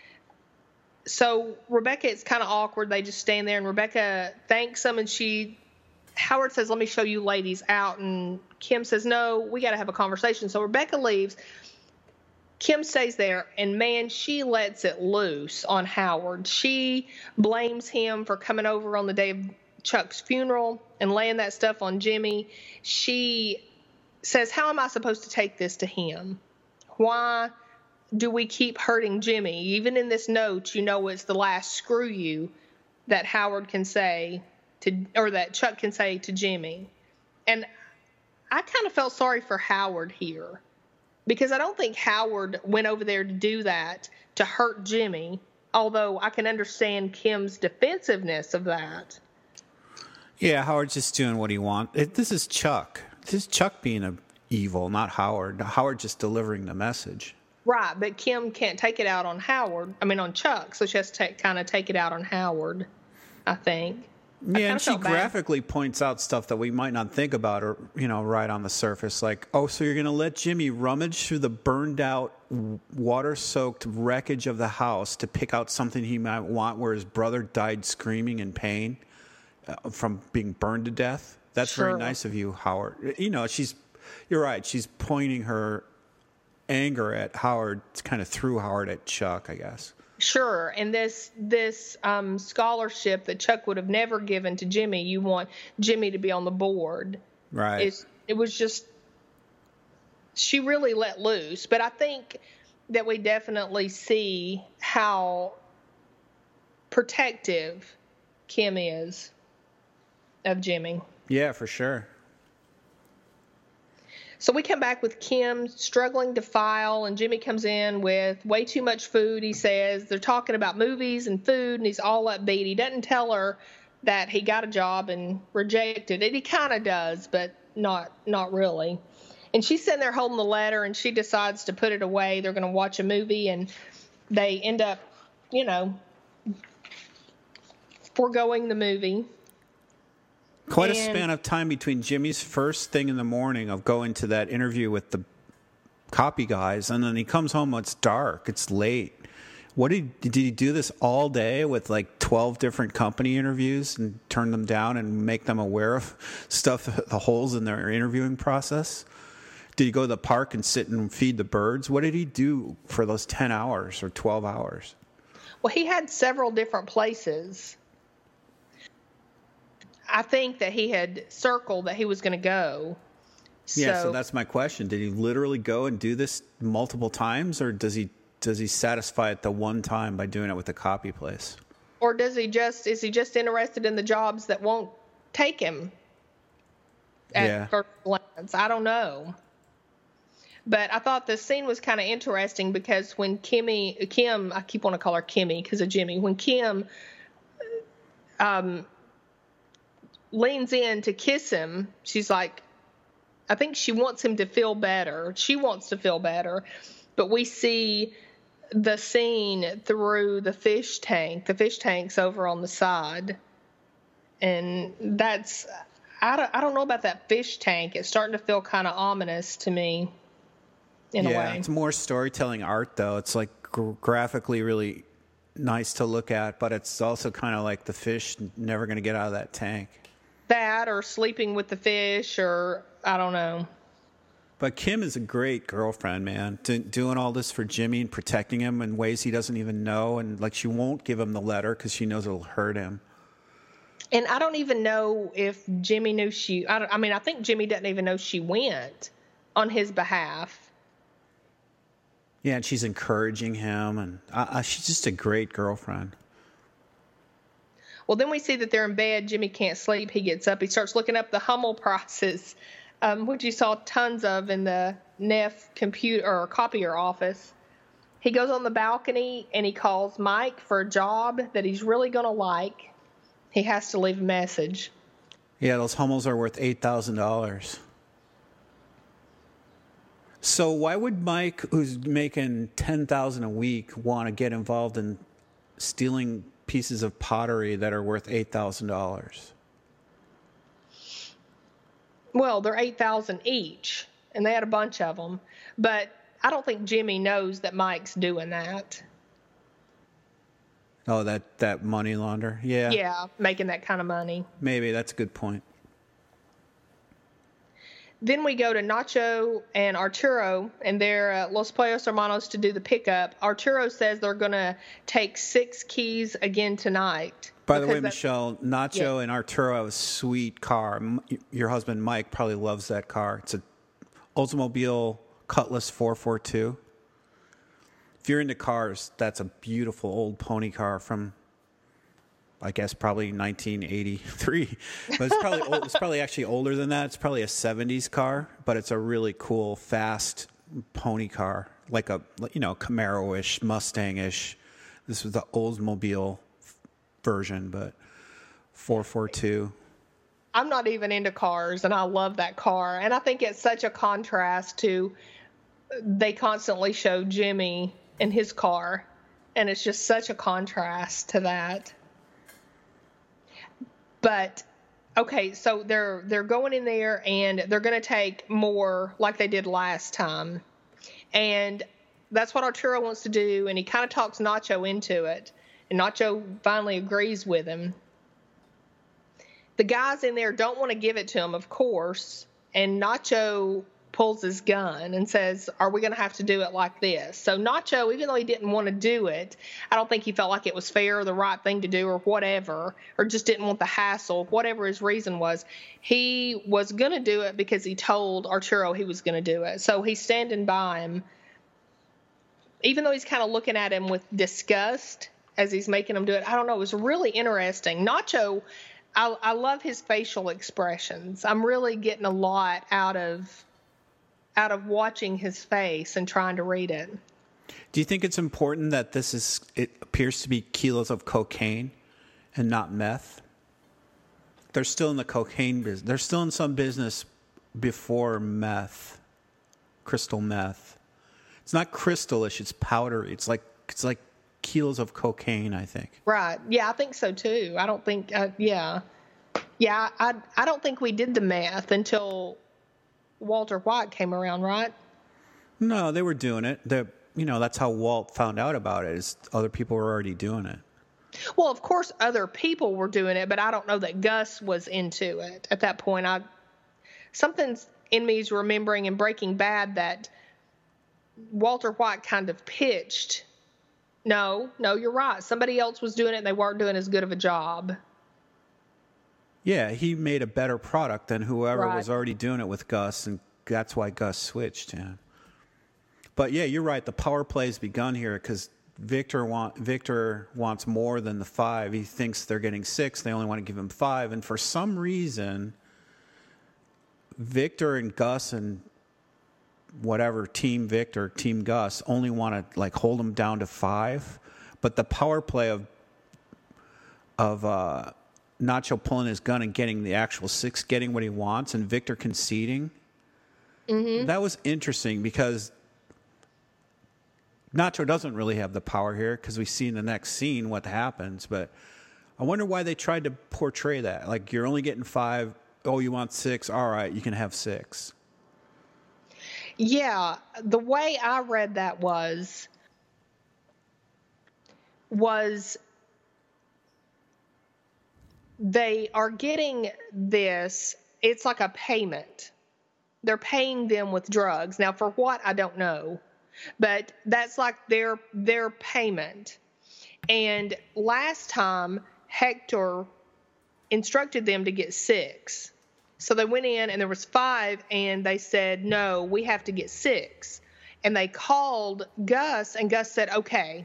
So Rebecca, it's kind of awkward. They just stand there, and Rebecca thanks them, and Howard says, "Let me show you ladies out." And Kim says, "No, we got to have a conversation." So Rebecca leaves. Kim stays there, and man, she lets it loose on Howard. She blames him for coming over on the day of Chuck's funeral and laying that stuff on Jimmy. She says, "How am I supposed to take this to him? Why do we keep hurting Jimmy? Even in this note, it's the last screw you that Howard can say or that Chuck can say to Jimmy." And I kind of felt sorry for Howard here, because I don't think Howard went over there to do that to hurt Jimmy, although I can understand Kim's defensiveness of that. Yeah, Howard's just doing what he wants. This is Chuck. This is Chuck being evil, not Howard. Howard just delivering the message. Right, but Kim can't take it out on on Chuck, so she has to kind of take it out on Howard, I think. Yeah, and she graphically points out stuff that we might not think about, or right on the surface, like, oh, so you're going to let Jimmy rummage through the burned out, water-soaked wreckage of the house to pick out something he might want where his brother died screaming in pain from being burned to death? That's sure. Very nice of you, Howard. You're right. She's pointing her anger at Howard, kind of through Howard at Chuck, I guess. Sure, and this scholarship that Chuck would have never given to Jimmy, you want Jimmy to be on the board. Right. It was just, she really let loose. But I think that we definitely see how protective Kim is of Jimmy. Yeah, for sure. So we come back with Kim struggling to file, and Jimmy comes in with way too much food, he says. They're talking about movies and food, and he's all upbeat. He doesn't tell her that he got a job and rejected it. He kind of does, but not really. And she's sitting there holding the letter, and she decides to put it away. They're going to watch a movie, and they end up, foregoing the movie. Quite a span of time between Jimmy's first thing in the morning of going to that interview with the copy guys, and then he comes home when it's dark. It's late. Did he do this all day with like 12 different company interviews and turn them down and make them aware of stuff, the holes in their interviewing process? Did he go to the park and sit and feed the birds? What did he do for those 10 hours or 12 hours? Well, he had several different places. I think that he had circled that he was going to go. Yeah, so that's my question. Did he literally go and do this multiple times, or does he satisfy it the one time by doing it with the copy place? Or is he just interested in the jobs that won't take him at first glance? I don't know. But I thought the scene was kind of interesting because when Kim, I keep wanting to call her Kimmy because of Jimmy, when Kim leans in to kiss him, she's like, I think she wants him to feel better. She wants to feel better. But we see the scene through the fish tank. The fish tank's over on the side. And that's, I don't know about that fish tank. It's starting to feel kind of ominous to me in a way. Yeah, it's more storytelling art, though. It's like graphically really nice to look at, but it's also kind of like the fish never going to get out of that tank. That or sleeping with the fish, or I don't know. But Kim is a great girlfriend, man. Doing all this for Jimmy and protecting him in ways he doesn't even know. And like, she won't give him the letter because she knows it'll hurt him. And I don't even know if Jimmy knew I think Jimmy doesn't even know she went on his behalf. Yeah, and she's encouraging him, and she's just a great girlfriend. Well, then we see that they're in bed. Jimmy can't sleep. He gets up. He starts looking up the Hummel prices, which you saw tons of in the Neff computer or copier office. He goes on the balcony, and he calls Mike for a job that he's really going to like. He has to leave a message. Yeah, those Hummels are worth $8,000. So why would Mike, who's making $10,000 a week, want to get involved in stealing pieces of pottery that are worth $8,000? Well, they're $8,000 each, and they had a bunch of them. But I don't think Jimmy knows that Mike's doing that. Oh, that money launder? Yeah. Yeah, making that kind of money. Maybe, that's a good point. Then we go to Nacho and Arturo, and they're at Los Pollos Hermanos to do the pickup. Arturo says they're going to take 6 keys again tonight. By the way, Michelle, Nacho and Arturo have a sweet car. Your husband, Mike, probably loves that car. It's a Oldsmobile Cutlass 442. If you're into cars, that's a beautiful old pony car from, I guess, probably 1983. But it's probably actually older than that. It's probably a 70s car, but it's a really cool, fast pony car, like a Camaro-ish, Mustang-ish. This was the Oldsmobile version, but 442. I'm not even into cars, and I love that car. And I think it's such a contrast to, they constantly show Jimmy in his car, and it's just such a contrast to that. But okay, so they're going in there, and they're going to take more like they did last time, and that's what Arturo wants to do. And he kind of talks Nacho into it, and Nacho finally agrees with him. The guys in there don't want to give it to him, of course, and Nacho pulls his gun and says, are we going to have to do it like this? So Nacho, even though he didn't want to do it, I don't think he felt like it was fair or the right thing to do or whatever, or just didn't want the hassle, whatever his reason was. He was going to do it because he told Arturo he was going to do it. So he's standing by him, even though he's kind of looking at him with disgust as he's making him do it. I don't know. It was really interesting. Nacho, I love his facial expressions. I'm really getting a lot out of watching his face and trying to read it. Do you think it's important that it appears to be kilos of cocaine and not meth? They're still in the cocaine business. They're still in some business before meth, crystal meth. It's not crystallish, it's powdery. It's like kilos of cocaine, I think. Right. Yeah, I think so too. I don't think, I don't think we did the meth until Walter White came around, right? No, they were doing it. That's how Walt found out about it, is other people were already doing it. Well, of course, other people were doing it, but I don't know that Gus was into it at that point. Something's in me is remembering in Breaking Bad that Walter White kind of pitched, no, you're right. Somebody else was doing it, and they weren't doing as good of a job. Yeah, he made a better product than whoever Right. was already doing it with Gus, and that's why Gus switched. Yeah. But yeah, you're right. The power play's begun here because Victor wants more than the 5. He thinks they're getting 6. They only want to give him 5, and for some reason, Victor and Gus and whatever Team Victor, Team Gus only want to hold him down to 5. But the power play of Nacho pulling his gun and getting the actual 6, getting what he wants, and Victor conceding. Mm-hmm. That was interesting because Nacho doesn't really have the power here because we see in the next scene what happens. But I wonder why they tried to portray that. Like, you're only getting 5. Oh, you want 6? All right, you can have 6. Yeah, the way I read that was they are getting this, it's like a payment. They're paying them with drugs. Now, for what, I don't know. But that's like their payment. And last time, Hector instructed them to get 6. So they went in and there was 5, and they said, no, we have to get 6. And they called Gus, and Gus said, okay,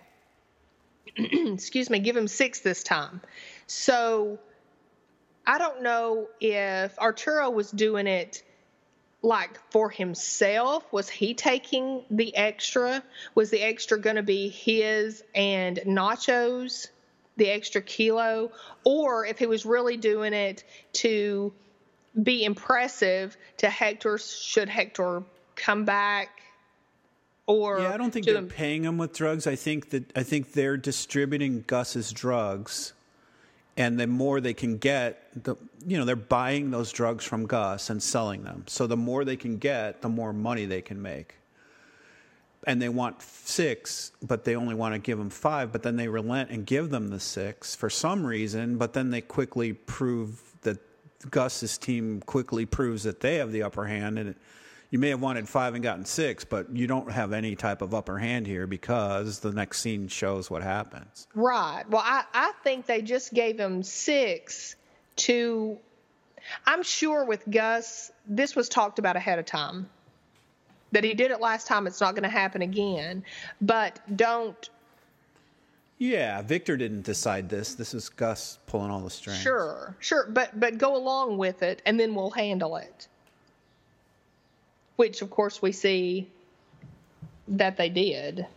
excuse me, give him 6 this time. So I don't know if Arturo was doing it like for himself. Was he taking the extra? Was the extra going to be his and Nacho's, the extra kilo? Or if he was really doing it to be impressive to Hector, should Hector come back? Or yeah, I don't think they're paying him with drugs. I think they're distributing Gus's drugs, and the more they can get, they're buying those drugs from Gus and selling them. So the more they can get, the more money they can make. And they want 6, but they only want to give them 5. But then they relent and give them the 6 for some reason. But then they quickly prove that Gus's team quickly proves that they have the upper hand, and you may have wanted 5 and gotten 6, but you don't have any type of upper hand here because the next scene shows what happens. Right. Well, I think they just gave him 6 to, I'm sure with Gus, this was talked about ahead of time. That he did it last time, it's not going to happen again. But don't. Yeah, Victor didn't decide this. This is Gus pulling all the strings. Sure. But go along with it, and then we'll handle it. Which, of course, we see that they did.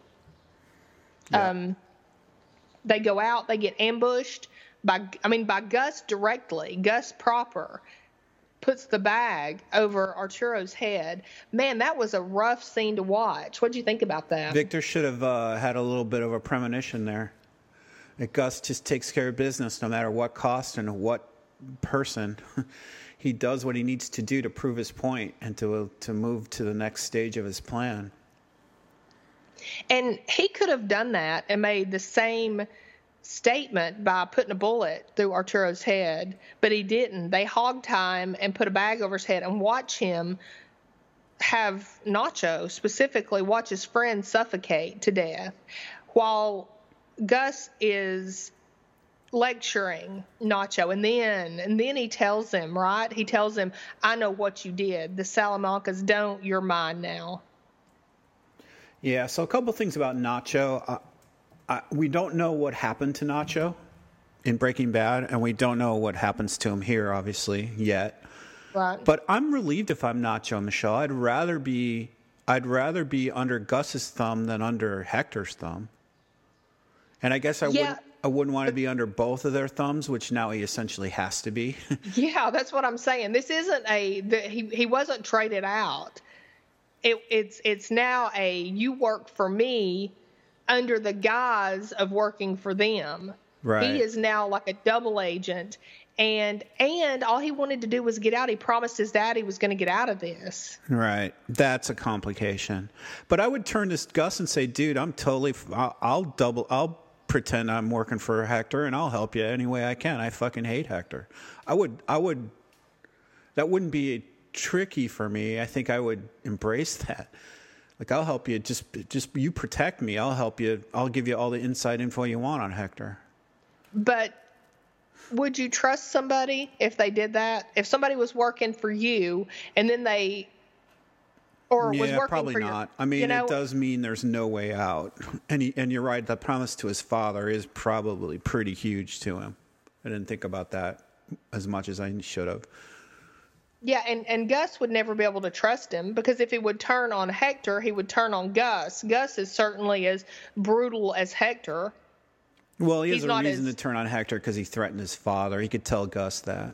Yeah. They go out, they get ambushed by Gus directly. Gus proper puts the bag over Arturo's head. Man, that was a rough scene to watch. What'd you think about that? Victor should have had a little bit of a premonition there. That Gus just takes care of business no matter what cost and what person. He does what he needs to do to prove his point and to move to the next stage of his plan. And he could have done that and made the same statement by putting a bullet through Arturo's head, but he didn't. They hogged time and put a bag over his head and watch him have Nacho, specifically watch his friend suffocate to death, while Gus is lecturing Nacho, and then he tells him, right? He tells him, I know what you did. The Salamancas don't. You're mine now. Yeah, so a couple things about Nacho. We don't know what happened to Nacho in Breaking Bad, and we don't know what happens to him here, obviously, yet. Right. But I'm relieved if I'm Nacho, Michelle. I'd rather be under Gus's thumb than under Hector's thumb. And I guess I wouldn't want to be under both of their thumbs, which now he essentially has to be. Yeah, that's what I'm saying. This isn't he wasn't traded out. It's now you work for me under the guise of working for them. Right. He is now like a double agent, and all he wanted to do was get out. He promised his dad he was going to get out of this. Right. That's a complication. But I would turn to Gus and say, dude, I'll pretend I'm working for Hector and I'll help you any way I can. I fucking hate Hector. I would that wouldn't be tricky for me. I think I would embrace that. Like, I'll help you. Just you protect me. I'll help you. I'll give you all the inside info you want on Hector. But would you trust somebody if they did that? If somebody was working for you and then was working probably for not. I mean, it does mean there's no way out. And you're right. The promise to his father is probably pretty huge to him. I didn't think about that as much as I should have. Yeah, and Gus would never be able to trust him, because if he would turn on Hector, he would turn on Gus. Gus is certainly as brutal as Hector. Well, he has a reason to turn on Hector because he threatened his father. He could tell Gus that.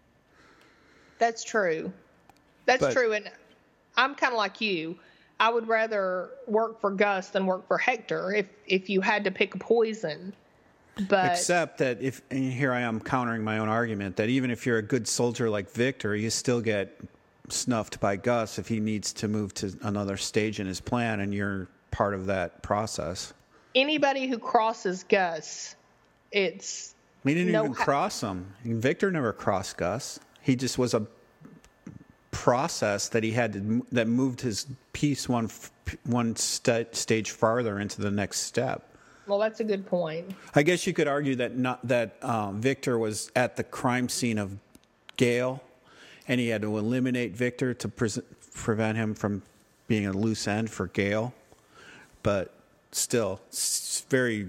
That's true. That's true. And I'm kind of like you. I would rather work for Gus than work for Hector if you had to pick a poison. But except that and here I am countering my own argument, that even if you're a good soldier like Victor, you still get snuffed by Gus if he needs to move to another stage in his plan, and you're part of that process. Anybody who crosses Gus, it's... He didn't even cross him. Victor never crossed Gus. He just was a process that he had that moved his piece one stage farther into the next step. Well, that's a good point. I guess you could argue that Victor was at the crime scene of Gale, and he had to eliminate Victor to prevent him from being a loose end for Gale. But still, it's very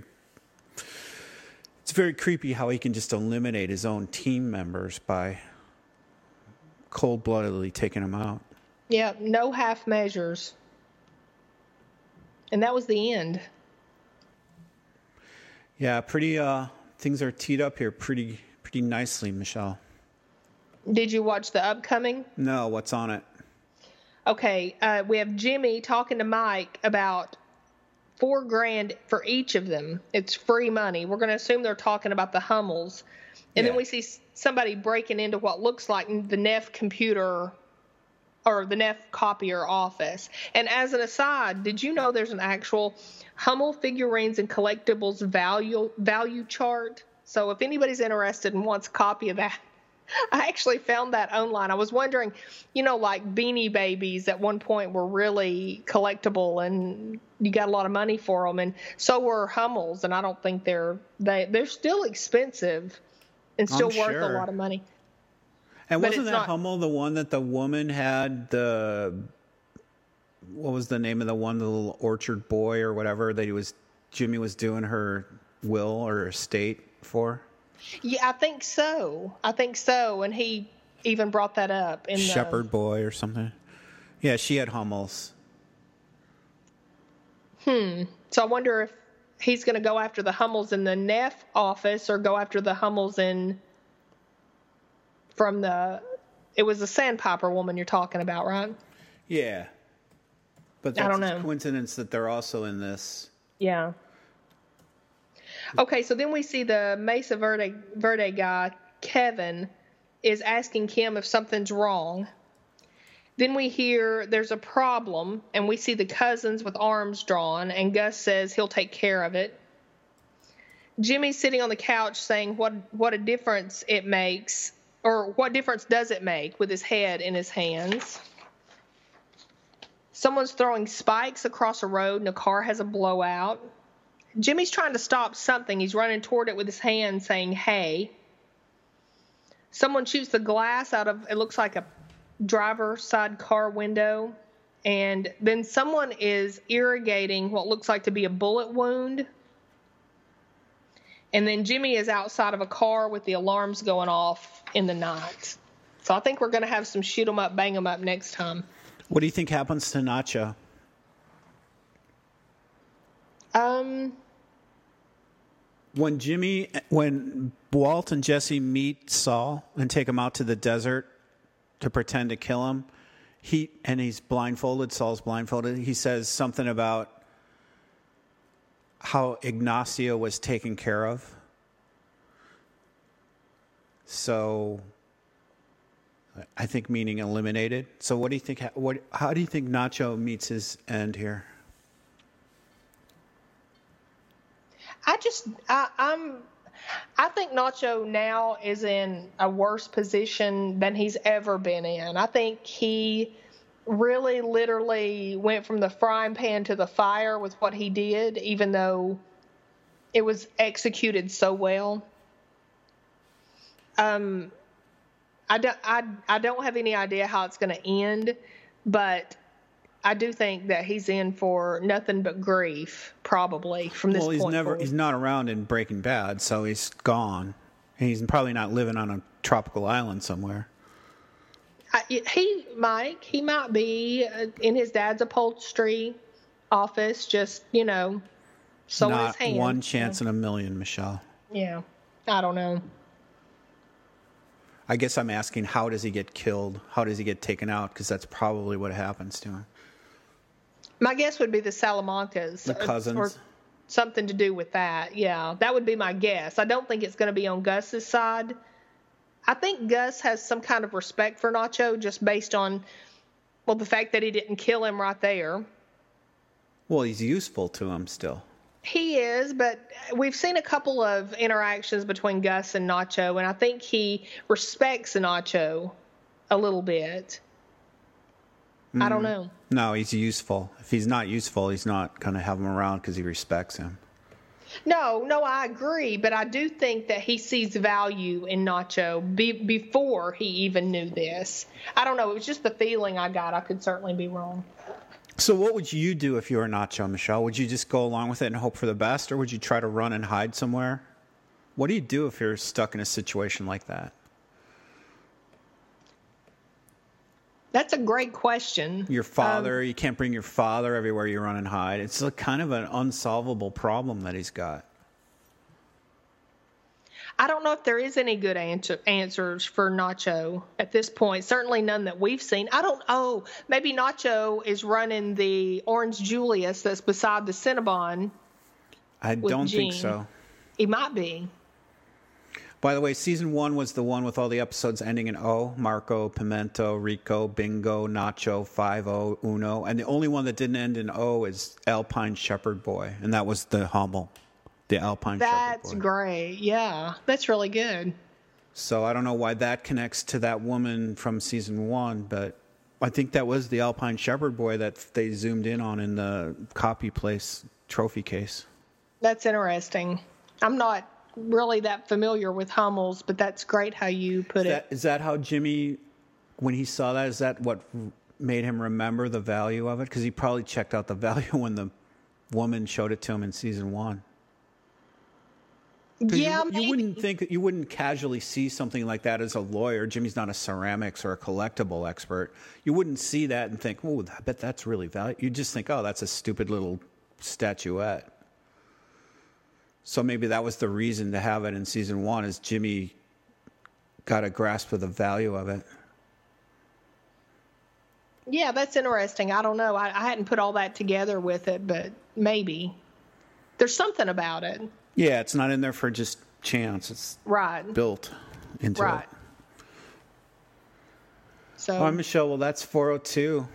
creepy how he can just eliminate his own team members by cold-bloodedly taking them out. Yeah, no half measures. And that was the end. Yeah, pretty. Things are teed up here pretty nicely, Michelle. Did you watch the upcoming? No, what's on it? Okay, we have Jimmy talking to Mike about $4,000 for each of them. It's free money. We're going to assume they're talking about the Hummels. And then we see somebody breaking into what looks like the Neff computer or the Neff copier office. And as an aside, did you know there's an actual Hummel figurines and collectibles value chart? So if anybody's interested and wants a copy of that, I actually found that online. I was wondering, like Beanie Babies at one point were really collectible and you got a lot of money for them. And so were Hummels. And I don't think they're still expensive and still worth a lot of money. And wasn't that Hummel the one that the woman had what was the name of the one, the little orchard boy or whatever that Jimmy was doing her will or estate for? Yeah, I think so. And he even brought that up in Shepherd boy or something. Yeah, she had Hummels. So I wonder if he's going to go after the Hummels in the Neff office or go after the Hummels it was the Sandpiper woman you're talking about, right? Yeah. But that's a coincidence that they're also in this. Yeah. Okay, so then we see the Mesa Verde guy, Kevin, is asking Kim if something's wrong. Then we hear there's a problem, and we see the cousins with arms drawn, and Gus says he'll take care of it. Jimmy's sitting on the couch saying what a difference it makes, or what difference does it make, with his head in his hands. Someone's throwing spikes across a road, and a car has a blowout. Jimmy's trying to stop something. He's running toward it with his hand saying, hey. Someone shoots the glass out of, it looks like a driver's side car window. And then someone is irrigating what looks like to be a bullet wound. And then Jimmy is outside of a car with the alarms going off in the night. So I think we're going to have some shoot 'em up, bang 'em up next time. What do you think happens to Nacho? When Walt and Jesse meet Saul and take him out to the desert to pretend to kill him, he's blindfolded, Saul's blindfolded, he says something about how Ignacio was taken care of. So I think meaning eliminated. So what do you think, how do you think Nacho meets his end here? I think Nacho now is in a worse position than he's ever been in. I think he really literally went from the frying pan to the fire with what he did, even though it was executed so well. I don't have any idea how it's going to end, but I do think that he's in for nothing but grief, probably, from this point forward. He's not around in Breaking Bad, so he's gone. And he's probably not living on a tropical island somewhere. He might be in his dad's upholstery office, just, sewing his hand. Not one chance in a million, Michelle. Yeah, I don't know. I guess I'm asking, how does he get killed? How does he get taken out? Because that's probably what happens to him. My guess would be the Salamancas. The cousins. Or something to do with that. Yeah, that would be my guess. I don't think it's going to be on Gus's side. I think Gus has some kind of respect for Nacho just based on, the fact that he didn't kill him right there. Well, he's useful to him still. He is, but we've seen a couple of interactions between Gus and Nacho, and I think he respects Nacho a little bit. I don't know. No, he's useful. If he's not useful, he's not going to have him around because he respects him. No, I agree, but I do think that he sees value in Nacho before he even knew this. I don't know. It was just the feeling I got. I could certainly be wrong. So what would you do if you were Nacho, Michelle? Would you just go along with it and hope for the best, or would you try to run and hide somewhere? What do you do if you're stuck in a situation like that? That's a great question. Your father, you can't bring your father everywhere you run and hide. It's a kind of an unsolvable problem that he's got. I don't know if there is any good answers for Nacho at this point. Certainly none that we've seen. Maybe Nacho is running the Orange Julius that's beside the Cinnabon. I don't think so. He might be. By the way, season 1 was the one with all the episodes ending in O. Marco, Pimento, Rico, Bingo, Nacho, 5-0, Uno. And the only one that didn't end in O is Alpine Shepherd Boy. And that was the Hummel, the Alpine Shepherd Boy. That's great. Yeah, that's really good. So I don't know why that connects to that woman from season 1, but I think that was the Alpine Shepherd Boy that they zoomed in on in the copy place trophy case. That's interesting. I'm not really that familiar with Hummels, but that's great how you put it. Is that how Jimmy, when he saw that, is that what made him remember the value of it? Because he probably checked out the value when the woman showed it to him in season 1. Yeah, you wouldn't casually see something like that as a lawyer. Jimmy's not a ceramics or a collectible expert. You wouldn't see that and think, oh, I bet that's really valuable. You just think, oh, that's a stupid little statuette. So maybe that was the reason to have it in season 1, is Jimmy got a grasp of the value of it. Yeah, that's interesting. I don't know. I hadn't put all that together with it, but maybe. There's something about it. Yeah, it's not in there for just chance. It's built into it. So, all right, Michelle, well, that's 402.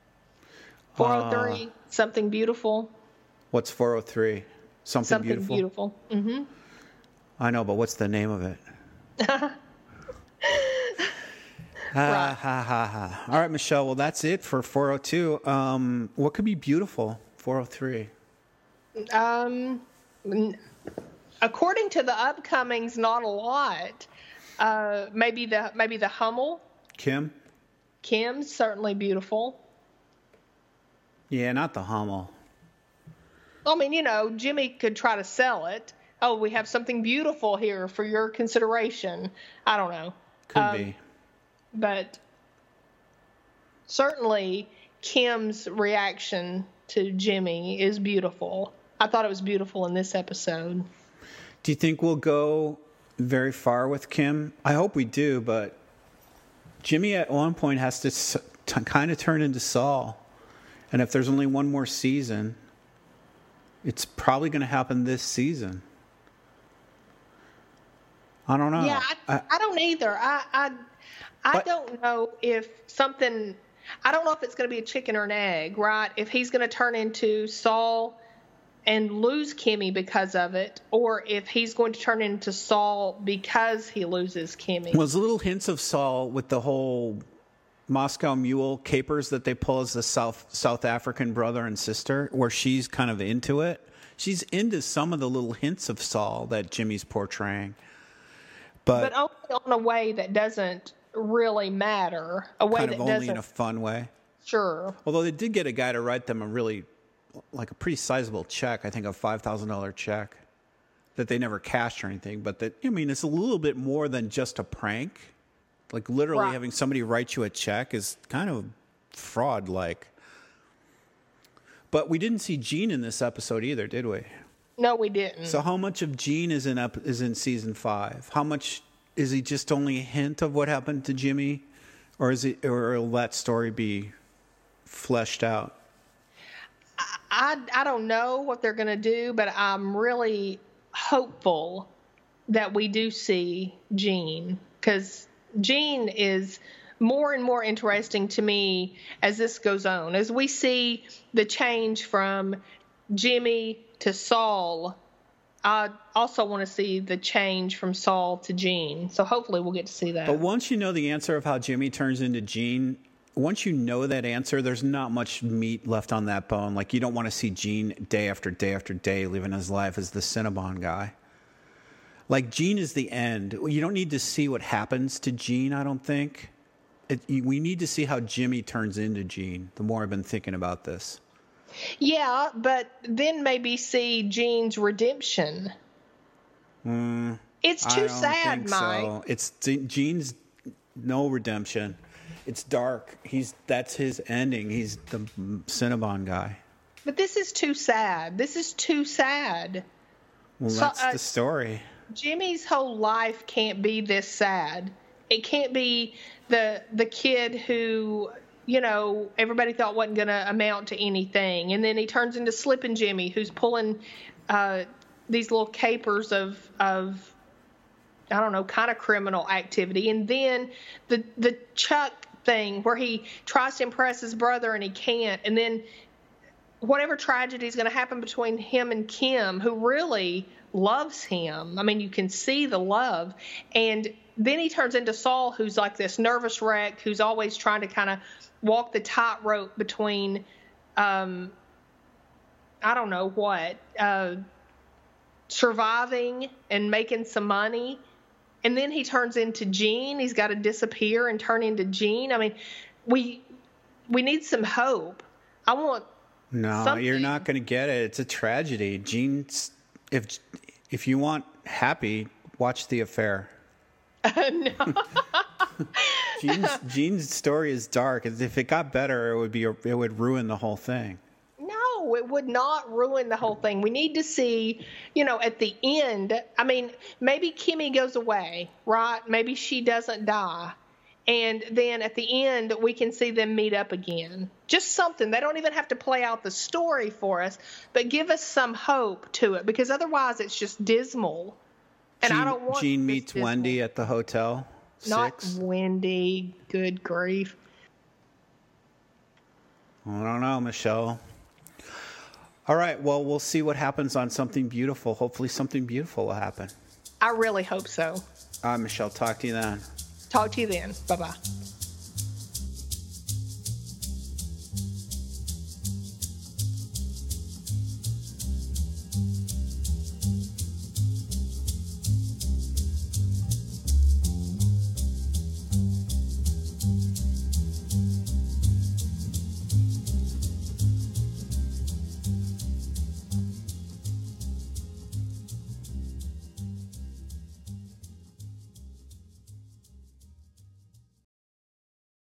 403, Something Beautiful. What's 403? Something beautiful. Mm-hmm. I know, but what's the name of it? Ha. All right, Michelle. Well, that's it for 402. What could be beautiful? 403. According to the upcomings, not a lot. Maybe the Hummel. Kim's certainly beautiful. Yeah, not the Hummel. I mean, Jimmy could try to sell it. Oh, we have something beautiful here for your consideration. I don't know. Could be. But certainly Kim's reaction to Jimmy is beautiful. I thought it was beautiful in this episode. Do you think we'll go very far with Kim? I hope we do, but Jimmy at one point has to kind of turn into Saul. And if there's only one more season, it's probably going to happen this season. I don't know. Yeah, I don't either. I don't know if something. I don't know if it's going to be a chicken or an egg, right? If he's going to turn into Saul and lose Kimmy because of it, or if he's going to turn into Saul because he loses Kimmy. Well, there's little hints of Saul with the whole Moscow Mule capers that they pull as the South African brother and sister, where she's kind of into it. She's into some of the little hints of Saul that Jimmy's portraying. But only on a way that doesn't really matter. A way kind of that only doesn't, in a fun way. Sure. Although they did get a guy to write them a pretty sizable check, I think a $5,000 check that they never cashed or anything. But it's a little bit more than just a prank. Like literally having somebody write you a check is kind of fraud-like. But we didn't see Gene in this episode either, did we? No, we didn't. So how much of Gene is in season 5? How much is he just only a hint of what happened to Jimmy, or will that story be fleshed out? I don't know what they're going to do, but I'm really hopeful that we do see Gene, because Gene is more and more interesting to me as this goes on. As we see the change from Jimmy to Saul, I also want to see the change from Saul to Gene. So hopefully we'll get to see that. But once you know the answer of how Jimmy turns into Gene, once you know that answer, there's not much meat left on that bone. Like, you don't want to see Gene day after day after day living his life as the Cinnabon guy. Like, Gene is the end. You don't need to see what happens to Gene, I don't think. We need to see how Jimmy turns into Gene, the more I've been thinking about this. Yeah, but then maybe see Gene's redemption. It's too sad, Mike. So. It's Gene's no redemption. It's dark. That's his ending. He's the Cinnabon guy. But this is too sad. This is too sad. Well, that's the story. Jimmy's whole life can't be this sad. It can't be the kid who, everybody thought wasn't going to amount to anything. And then he turns into Slippin' Jimmy, who's pulling these little capers of I don't know, kind of criminal activity. And then the Chuck thing where he tries to impress his brother and he can't. And then whatever tragedy is going to happen between him and Kim, who really loves him. I mean, you can see the love. And then he turns into Saul, who's like this nervous wreck, who's always trying to kind of walk the tightrope between, I don't know what, surviving and making some money. And then he turns into Gene. He's got to disappear and turn into Gene. I mean, we need some hope. I want something. You're not going to get it. It's a tragedy. Gene's, if you want happy, watch The Affair. No. Gene's story is dark. If it got better, it would ruin the whole thing. No, it would not ruin the whole thing. We need to see, at the end, I mean, maybe Kimmy goes away, right? Maybe she doesn't die. And then at the end, we can see them meet up again. Just something. They don't even have to play out the story for us, but give us some hope to it, because otherwise it's just dismal. And I don't want Gene meets Wendy at the hotel. Not Wendy. Good grief. I don't know, Michelle. All right, well, we'll see what happens on Something Beautiful. Hopefully something beautiful will happen. I really hope so. All right, Michelle, talk to you then. Talk to you then. Bye-bye.